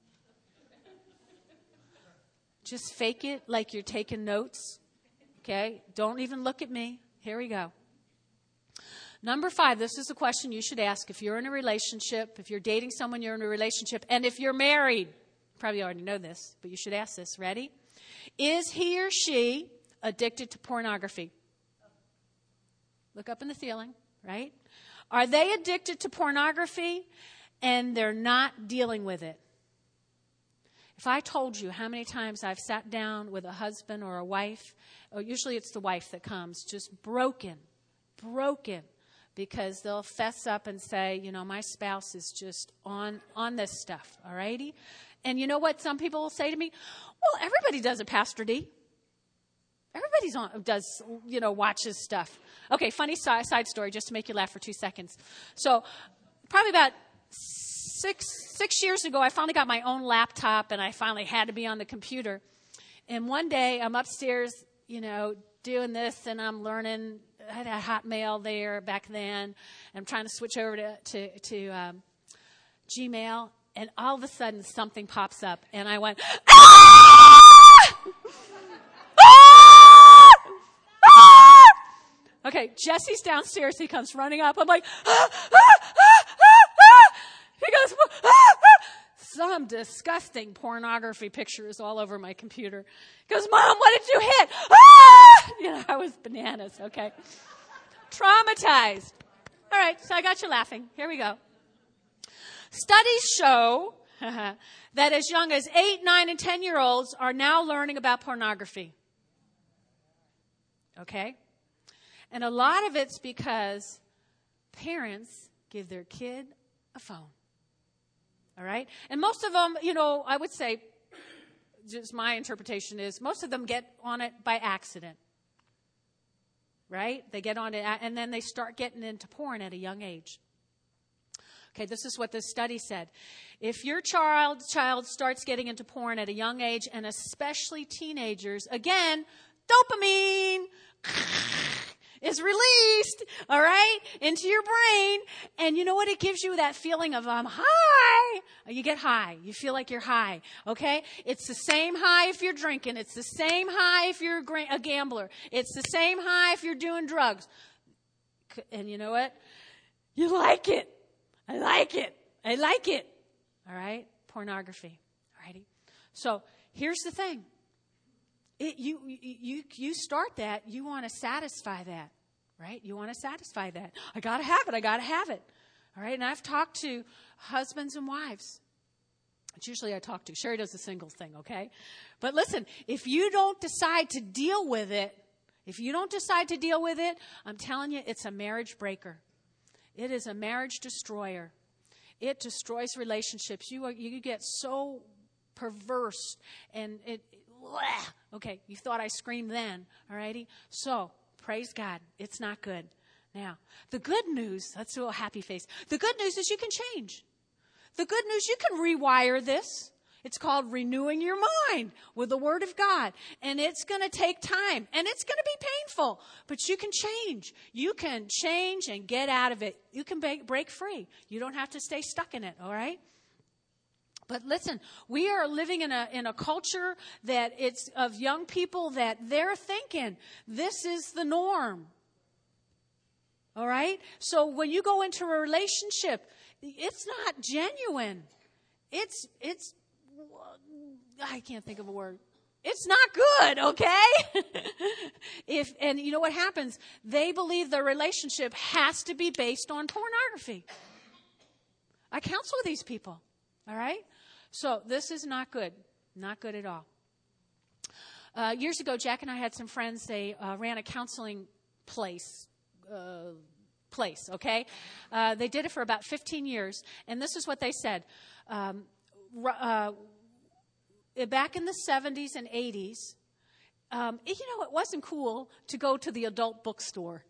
Just fake it like you're taking notes. Okay? Don't even look at me. Here we go. Number five, this is a question you should ask if you're in a relationship, if you're dating someone, you're in a relationship, and if you're married. You probably already know this, but you should ask this. Ready? Is he or she addicted to pornography? Look up in the ceiling, right? Are they addicted to pornography and they're not dealing with it? If I told you how many times I've sat down with a husband or a wife, or usually it's the wife that comes, just broken, broken, because they'll fess up and say, you know, my spouse is just on, on this stuff, all righty? And you know what some people will say to me? Well, everybody does it, Pastor D. Everybody's on, does, you know, watches stuff. Okay, funny side, side story just to make you laugh for two seconds. So probably about six, six years ago, I finally got my own laptop and I finally had to be on the computer. And one day I'm upstairs, you know, doing this and I'm learning. I had a Hotmail there back then. I'm trying to switch over to, to, to um, Gmail, and all of a sudden something pops up, and I went, ah! Ah! Ah! Okay, Jesse's downstairs. He comes running up. I'm like, ah, ah, ah, ah, ah. He goes, ah, ah. Some disgusting pornography pictures all over my computer. He goes, Mom, what did you hit? Ah! You know, I was bananas, okay. Traumatized. All right, so I got you laughing. Here we go. Studies show that as young as eight, nine, and ten-year-olds are now learning about pornography. Okay? And a lot of it's because parents give their kid a phone. All right? And most of them, you know, I would say, just my interpretation is, most of them get on it by accident. Right? They get on it, and then they start getting into porn at a young age. Okay, this is what this study said. If your child child starts getting into porn at a young age, and especially teenagers, again, dopamine is released, all right, into your brain. And you know what? It gives you that feeling of, I'm high. You get high. You feel like you're high, okay? It's the same high if you're drinking. It's the same high if you're a gambler. It's the same high if you're doing drugs. And you know what? You like it. I like it. I like it. All right? Pornography. All righty? So here's the thing. It, you, you, you start that, you want to satisfy that, right? You want to satisfy that. I got to have it. I got to have it. All right? And I've talked to husbands and wives. It's usually I talk to. Sherry does the singles thing, okay? But listen, if you don't decide to deal with it, if you don't decide to deal with it, I'm telling you, it's a marriage breaker. It is a marriage destroyer. It destroys relationships. You, you get so perverse and it, okay, you thought I screamed then, all righty? So, praise God, it's not good. Now, the good news, let's do a happy face. The good news is you can change. The good news, you can rewire this. It's called renewing your mind with the Word of God. And it's going to take time. And it's going to be painful. But you can change. You can change and get out of it. You can break free. You don't have to stay stuck in it, all right? But listen, we are living in a in a culture that it's of young people that they're thinking this is the norm. All right? So when you go into a relationship, it's not genuine. It's it's I can't think of a word. It's not good, okay? if and you know what happens? They believe their relationship has to be based on pornography. I counsel these people, all right? So this is not good. Not good at all. Uh, years ago, Jack and I had some friends. They uh, ran a counseling place, uh, place, okay? Uh, they did it for about fifteen years. And this is what they said. Um, uh, back in the seventies and eighties, um, you know, it wasn't cool to go to the adult bookstore.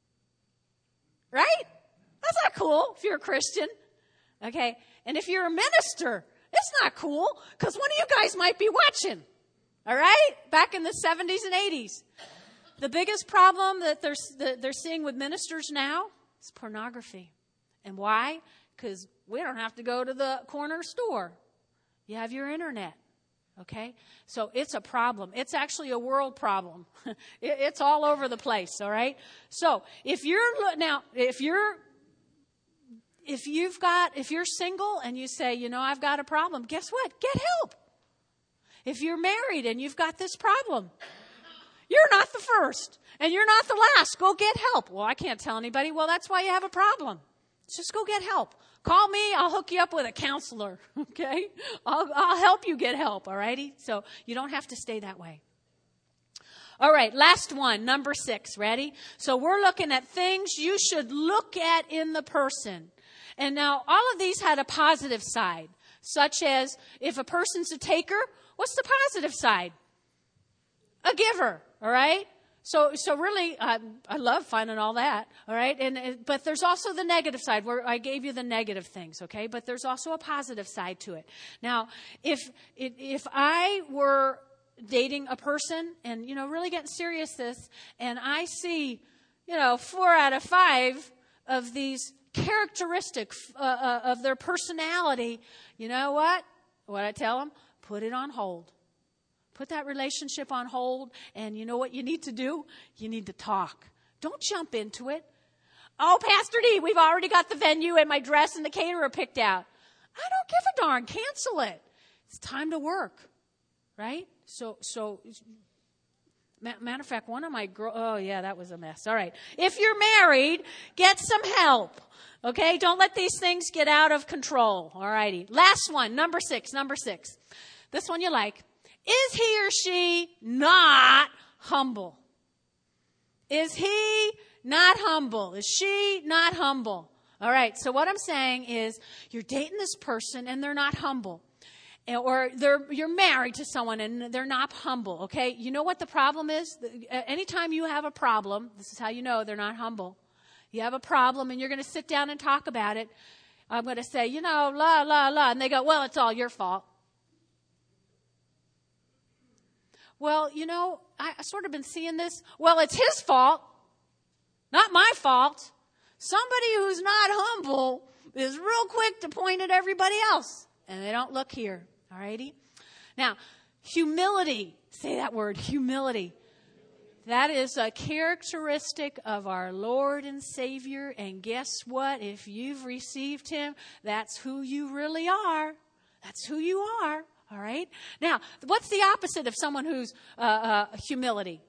Right? That's not cool if you're a Christian. Okay? And if you're a minister, it's not cool because one of you guys might be watching. All right? Back in the seventies and eighties. The biggest problem that they're, that they're seeing with ministers now is pornography. And why? Because we don't have to go to the corner store. You have your internet. Okay? So it's a problem. It's actually a world problem. it, it's all over the place. All right? So if you're, now, if you're, If you've got, if you're single and you say, you know, I've got a problem, guess what? Get help. If you're married and you've got this problem, you're not the first and you're not the last. Go get help. Well, I can't tell anybody. Well, that's why you have a problem. Just go get help. Call me. I'll hook you up with a counselor. Okay? I'll, I'll help you get help. All righty? So you don't have to stay that way. All right, last one, number six. Ready? So we're looking at things you should look at in the person. And now all of these had a positive side, such as if a person's a taker, what's the positive side? A giver, all right? So so really, uh, I love finding all that, all right? And, and but there's also the negative side where I gave you the negative things, okay? But there's also a positive side to it. Now, if if I were dating a person and, you know, really getting serious this, and I see, you know, four out of five of these characteristic uh, uh, of their personality, you know what? What I tell them? Put it on hold. Put that relationship on hold. And you know what you need to do? You need to talk. Don't jump into it. Oh, Pastor D, we've already got the venue and my dress and the caterer picked out. I don't give a darn. Cancel it. It's time to work, right? So, so, matter of fact, one of my girls, oh yeah, that was a mess. All right. If you're married, get some help. Okay? Don't let these things get out of control. All righty. Last one, number six, number six. This one you like. Is he or she not humble? Is he not humble? Is she not humble? All right, so what I'm saying is you're dating this person and they're not humble. Or they're, you're married to someone and they're not humble, okay? You know what the problem is? Anytime you have a problem, this is how you know they're not humble. You have a problem and you're going to sit down and talk about it. I'm going to say, you know, la, la, la. And they go, well, it's all your fault. Well, you know, I, I sort of been seeing this. Well, it's his fault, not my fault. Somebody who's not humble is real quick to point at everybody else. And they don't look here. All righty? Now, humility. Say that word, humility. That is a characteristic of our Lord and Savior. And guess what? If you've received him, that's who you really are. That's who you are. All right? Now, what's the opposite of someone who's uh, uh, humility?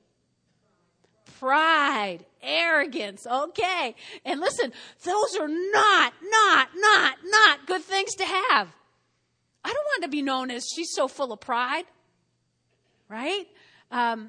Pride, arrogance, okay. And listen, those are not, not, not, not good things to have. I don't want to be known as she's so full of pride, right? Um,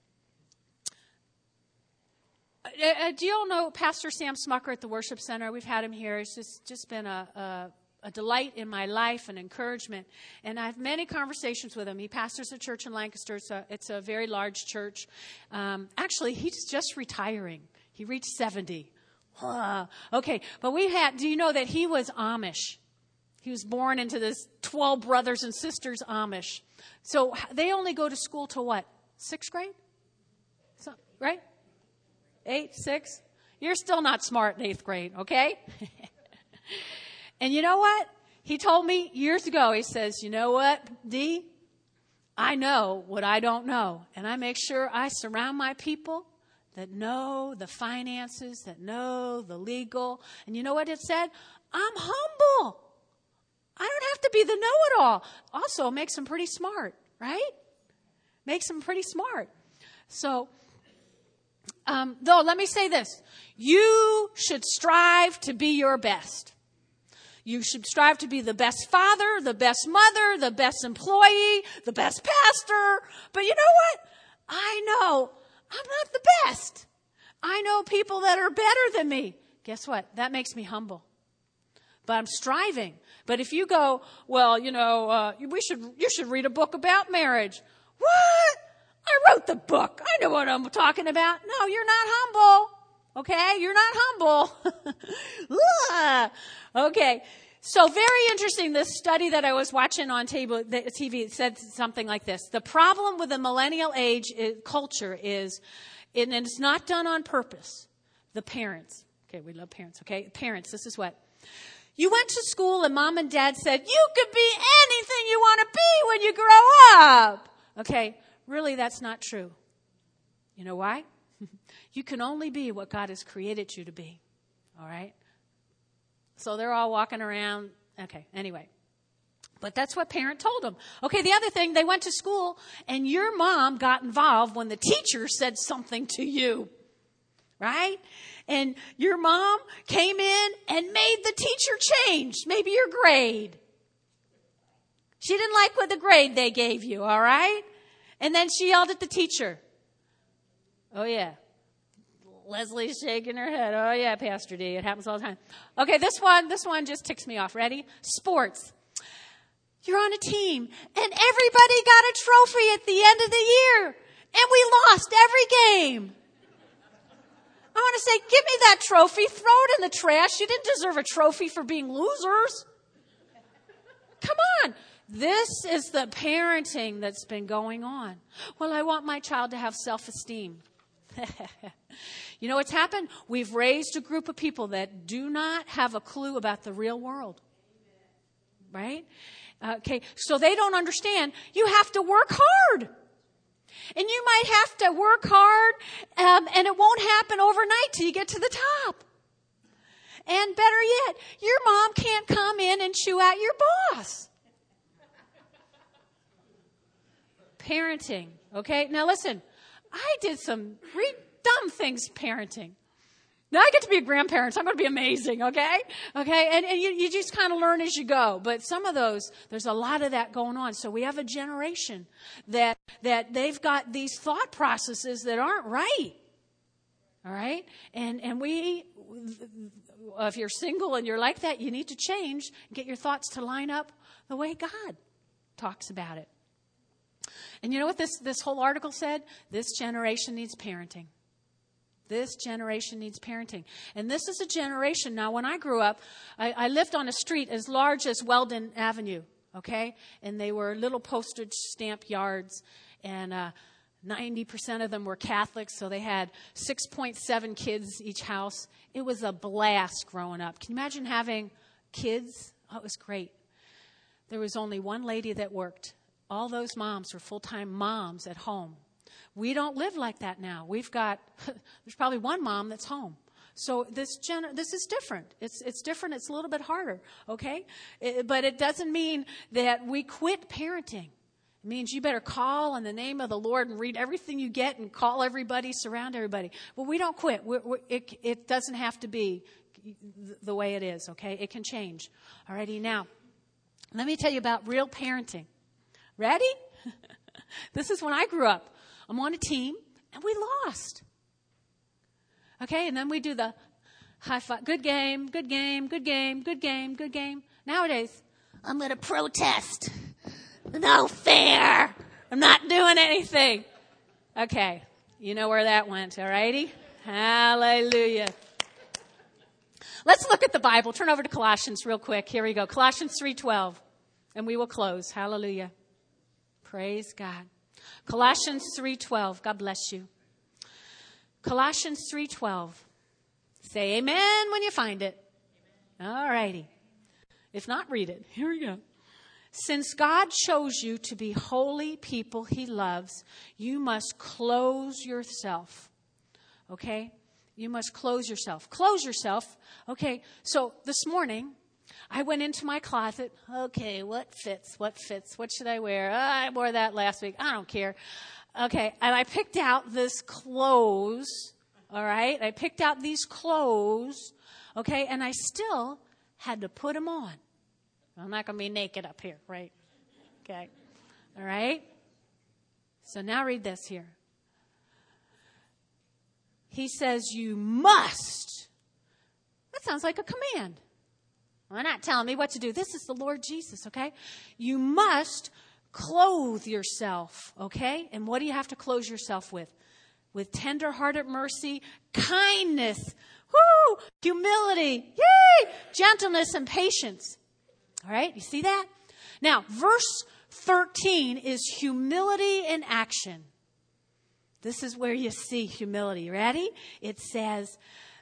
uh, do you all know Pastor Sam Smucker at the Worship Center? We've had him here. It's just, just been a, a a delight in my life and encouragement. And I have many conversations with him. He pastors a church in Lancaster. It's a, it's a very large church. Um, actually, he's just retiring. He reached seventy. Uh, okay, but we had, do you know that he was Amish? He was born into this twelve brothers and sisters Amish. So they only go to school to what? Sixth grade? So, right? Eight, six? You're still not smart in eighth grade, okay? And you know what? He told me years ago, he says, you know what, Dee? I know what I don't know. And I make sure I surround my people that know the finances, that know the legal. And you know what it said? I'm humble. I don't have to be the know-it-all. Also, makes them pretty smart, right? Makes them pretty smart. So, um, though, let me say this. You should strive to be your best. You should strive to be the best father, the best mother, the best employee, the best pastor. But you know what? I know I'm not the best. I know people that are better than me. Guess what? That makes me humble. But I'm striving. But if you go, well, you know, uh, we should, you should read a book about marriage. What? I wrote the book. I know what I'm talking about. No, you're not humble. Okay, you're not humble. Okay, so very interesting. This study that I was watching on T V said something like this. The problem with the millennial age is, culture is, and it's not done on purpose, the parents. Okay, we love parents, okay? Parents, this is what. You went to school and mom and dad said, you could be anything you want to be when you grow up. Okay, really that's not true. You know why? You can only be what God has created you to be. All right? So they're all walking around. Okay, anyway. But that's what parent told them. Okay, the other thing, they went to school and your mom got involved when the teacher said something to you. Right? And your mom came in and made the teacher change, maybe your grade. She didn't like what the grade they gave you, all right? And then she yelled at the teacher. Oh, yeah. Leslie's shaking her head. Oh, yeah, Pastor D. It happens all the time. Okay, this one, this one just ticks me off. Ready? Sports. You're on a team, and everybody got a trophy at the end of the year, and we lost every game. I want to say, give me that trophy. Throw it in the trash. You didn't deserve a trophy for being losers. Come on. This is the parenting that's been going on. Well, I want my child to have self-esteem. You know what's happened? We've raised a group of people that do not have a clue about the real world. Right? Okay, so they don't understand. You have to work hard. And you might have to work hard, um, and it won't happen overnight till you get to the top. And better yet, your mom can't come in and chew out your boss. Parenting, okay? Now listen, I did some re- dumb things parenting. Now I get to be a grandparent, so I'm going to be amazing, okay? Okay, and, and you, you just kind of learn as you go. But some of those, there's a lot of that going on. So we have a generation that that they've got these thought processes that aren't right, all right? And and we, if you're single and you're like that, you need to change, get your thoughts to line up the way God talks about it. And you know what this, this whole article said? This generation needs parenting. This generation needs parenting. And this is a generation. Now, when I grew up, I, I lived on a street as large as Weldon Avenue, okay? And they were little postage stamp yards. And uh, ninety percent of them were Catholics, so they had six point seven kids each house. It was a blast growing up. Can you imagine having kids? Oh, it was great. There was only one lady that worked. All those moms were full-time moms at home. We don't live like that now. We've got, there's probably one mom that's home. So this gener- this is different. It's it's different. It's a little bit harder, okay? It, but it doesn't mean that we quit parenting. It means you better call in the name of the Lord and read everything you get and call everybody, surround everybody. But we don't quit. We're, we're, it, it doesn't have to be the way it is, okay? It can change. All righty, now, let me tell you about real parenting. Ready? This is when I grew up. I'm on a team, and we lost. Okay, and then we do the high five. Good game, good game, good game, good game, good game. Nowadays, I'm going to protest. No fair. I'm not doing anything. Okay, you know where that went, all righty? Hallelujah. Let's look at the Bible. Turn over to Colossians real quick. Here we go. Colossians three twelve, and we will close. Hallelujah. Praise God. Colossians three twelve. God bless you. Colossians three twelve. Say amen when you find it. All righty. If not, read it. Here we go. Since God chose you to be holy people he loves, you must close yourself. Okay? You must close yourself. Close yourself. Okay, so this morning, I went into my closet. Okay, what fits? What fits? What should I wear? Oh, I wore that last week. I don't care. Okay, and I picked out this clothes. All right, I picked out these clothes. Okay, and I still had to put them on. I'm not going to be naked up here, right? Okay, all right. So now read this here. He says you must. That sounds like a command. Well, not telling me what to do. This is the Lord Jesus, okay? You must clothe yourself, okay? And what do you have to clothe yourself with? With tender-hearted mercy, kindness, woo, humility, yay, gentleness and patience. All right, you see that? Now, verse thirteen is humility in action. This is where you see humility. Ready? It says,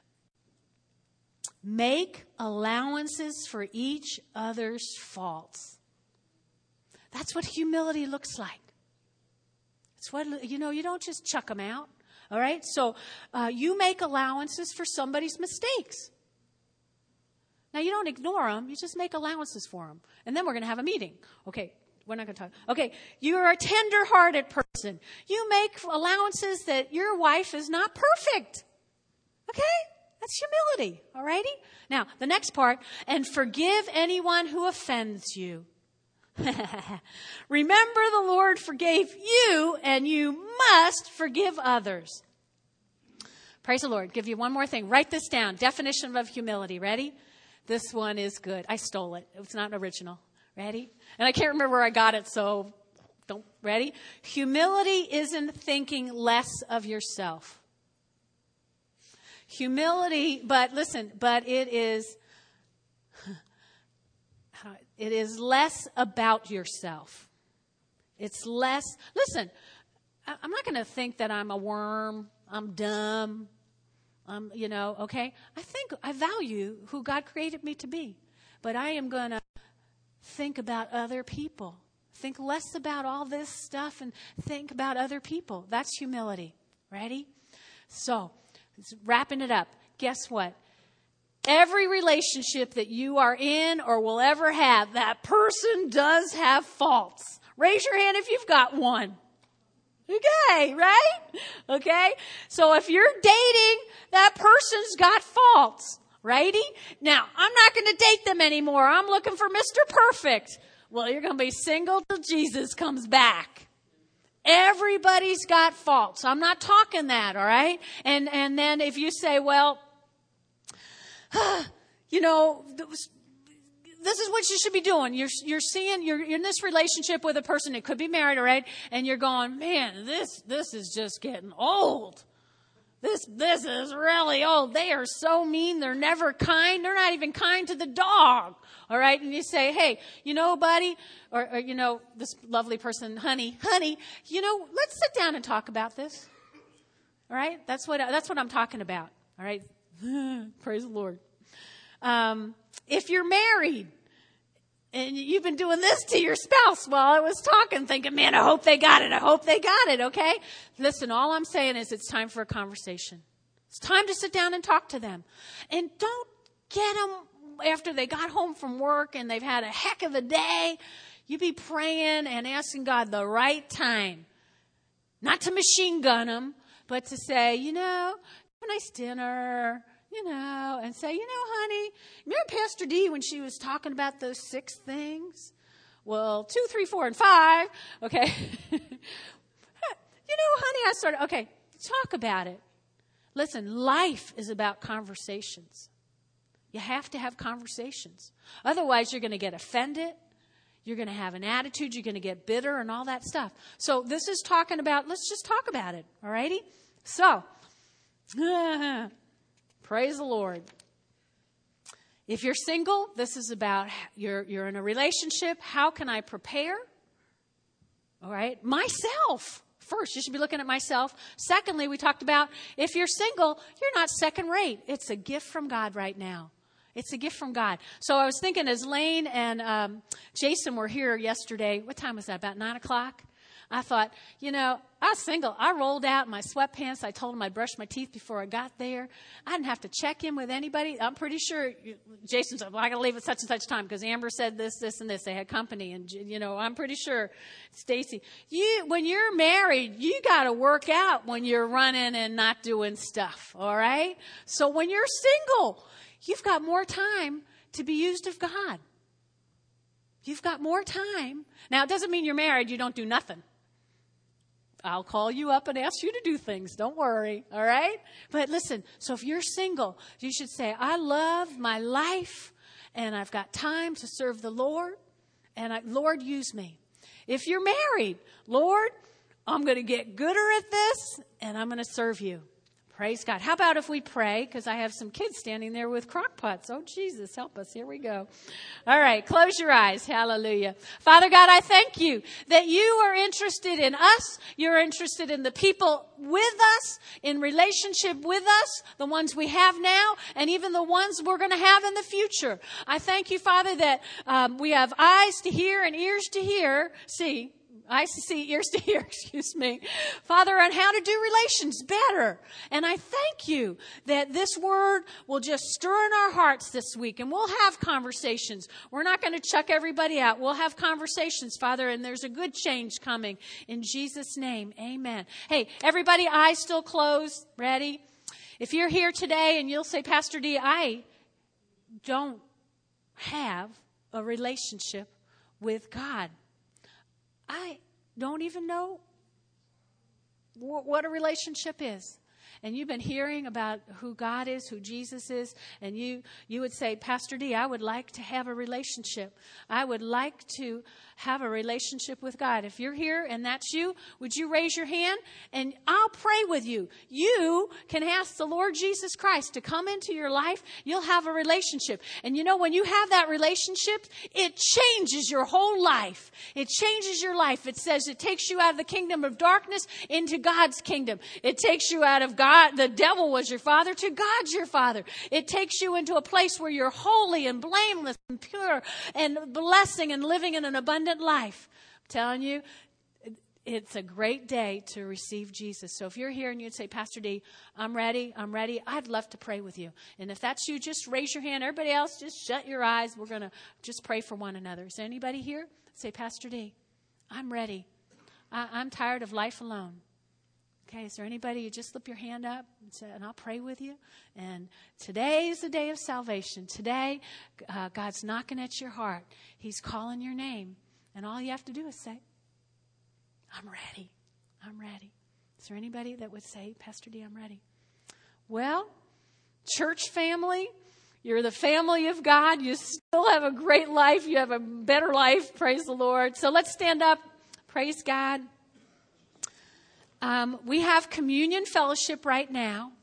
make allowances for each other's faults. That's what humility looks like. It's what, you know, you don't just chuck them out. All right? So uh, you make allowances for somebody's mistakes. Now, you don't ignore them. You just make allowances for them. And then we're going to have a meeting. Okay, we're not going to talk. Okay, you're a tender-hearted person. You make allowances that your wife is not perfect. Okay? That's humility, all righty? Now, the next part, and forgive anyone who offends you. Remember the Lord forgave you, and you must forgive others. Praise the Lord. Give you one more thing. Write this down. Definition of humility. Ready? This one is good. I stole it. It's not original. Ready? And I can't remember where I got it, so don't. Ready? Humility isn't thinking less of yourself. Humility, but listen, but it is, it is less about yourself. It's less, listen, I'm not going to think that I'm a worm. I'm dumb. Um, you know, okay? I think I value who God created me to be. But I am going to think about other people. Think less about all this stuff and think about other people. That's humility. Ready? So, wrapping it up. Guess what? Every relationship that you are in or will ever have, that person does have faults. Raise your hand if you've got one. Okay, right? Okay? So if you're dating, that person's got faults. Righty? Now, I'm not going to date them anymore. I'm looking for Mister Perfect. Well, you're going to be single till Jesus comes back. Everybody's got faults. I'm not talking that, all right? And and then if you say, well, you know, this is what you should be doing. You're you're seeing you're, you're in this relationship with a person that could be married, all right? And you're going, man, this this is just getting old. This this is really old. They are so mean. They're never kind. They're not even kind to the dog. All right. And you say, hey, you know, buddy, or, or you know, this lovely person, honey, honey, you know, let's sit down and talk about this. All right. That's what that's what I'm talking about. All right. Praise the Lord. Um, if you're married and you've been doing this to your spouse while I was talking, thinking, man, I hope they got it. I hope they got it. Okay. Listen, all I'm saying is it's time for a conversation. It's time to sit down and talk to them. And don't get them after they got home from work and they've had a heck of a day. You be praying and asking God the right time. Not to machine gun them, but to say, you know, have a nice dinner. You know, and say, you know, honey, remember Pastor D when she was talking about those six things? Well, two, three, four, and five. Okay. You know, honey, I started, okay, talk about it. Listen, life is about conversations. You have to have conversations. Otherwise, you're going to get offended. You're going to have an attitude. You're going to get bitter and all that stuff. So this is talking about, let's just talk about it. All righty? So, praise the Lord. If you're single, this is about you're you're in a relationship. How can I prepare? All right. Myself. First, you should be looking at myself. Secondly, we talked about if you're single, you're not second rate. It's a gift from God right now. It's a gift from God. So I was thinking as Lane and um, Jason were here yesterday. What time was that? About nine o'clock? I thought, you know, I was single. I rolled out in my sweatpants. I told them I'd brush my teeth before I got there. I didn't have to check in with anybody. I'm pretty sure Jason said, well, I got to leave at such and such time because Amber said this, this, and this. They had company. And, you know, I'm pretty sure, Stacy, you, when you're married, you got to work out when you're running and not doing stuff. All right. So when you're single, you've got more time to be used of God. You've got more time. Now, it doesn't mean you're married. You don't do nothing. I'll call you up and ask you to do things. Don't worry. All right? But listen, so if you're single, you should say, I love my life and I've got time to serve the Lord and I, Lord, use me. If you're married, Lord, I'm going to get gooder at this and I'm going to serve you. Praise God. How about if we pray? Because I have some kids standing there with crock pots. Oh, Jesus, help us. Here we go. All right. Close your eyes. Hallelujah. Father God, I thank you that you are interested in us. You're interested in the people with us, in relationship with us, the ones we have now, and even the ones we're going to have in the future. I thank you, Father, that um, we have eyes to hear and ears to hear. See. Eyes to see, ears to hear, excuse me. Father, on how to do relations better. And I thank you that this word will just stir in our hearts this week. And we'll have conversations. We're not going to chuck everybody out. We'll have conversations, Father, and there's a good change coming. In Jesus' name, amen. Hey, everybody, eyes still closed. Ready? If you're here today and you'll say, Pastor D, I don't have a relationship with God. I don't even know what a relationship is. and you've been hearing about who God is, who Jesus is, and you, you would say, Pastor D, I would like to have a relationship. I would like to have a relationship with God. If you're here and that's you, would you raise your hand? And I'll pray with you. You can ask the Lord Jesus Christ to come into your life. You'll have a relationship. And you know, when you have that relationship, it changes your whole life. It changes your life. It says it takes you out of the kingdom of darkness into God's kingdom. It takes you out of God. The devil was your father to God's your father. It takes you into a place where you're holy and blameless and pure and blessing and living in an abundant life. I'm telling you, it's a great day to receive Jesus. So if you're here and you'd say, Pastor D, I'm ready, I'm ready, I'd love to pray with you. And if that's you, just raise your hand. Everybody else, just shut your eyes. We're going to just pray for one another. Is there anybody here? Say, Pastor D, I'm ready. I, I'm tired of life alone. Okay, is there anybody? You just slip your hand up and say, and I'll pray with you. And today is the day of salvation. Today, uh, God's knocking at your heart. He's calling your name. And all you have to do is say, I'm ready. I'm ready. Is there anybody that would say, Pastor D, I'm ready? Well, church family, you're the family of God. You still have a great life. You have a better life. Praise the Lord. So let's stand up. Praise God. Um, we have communion fellowship right now.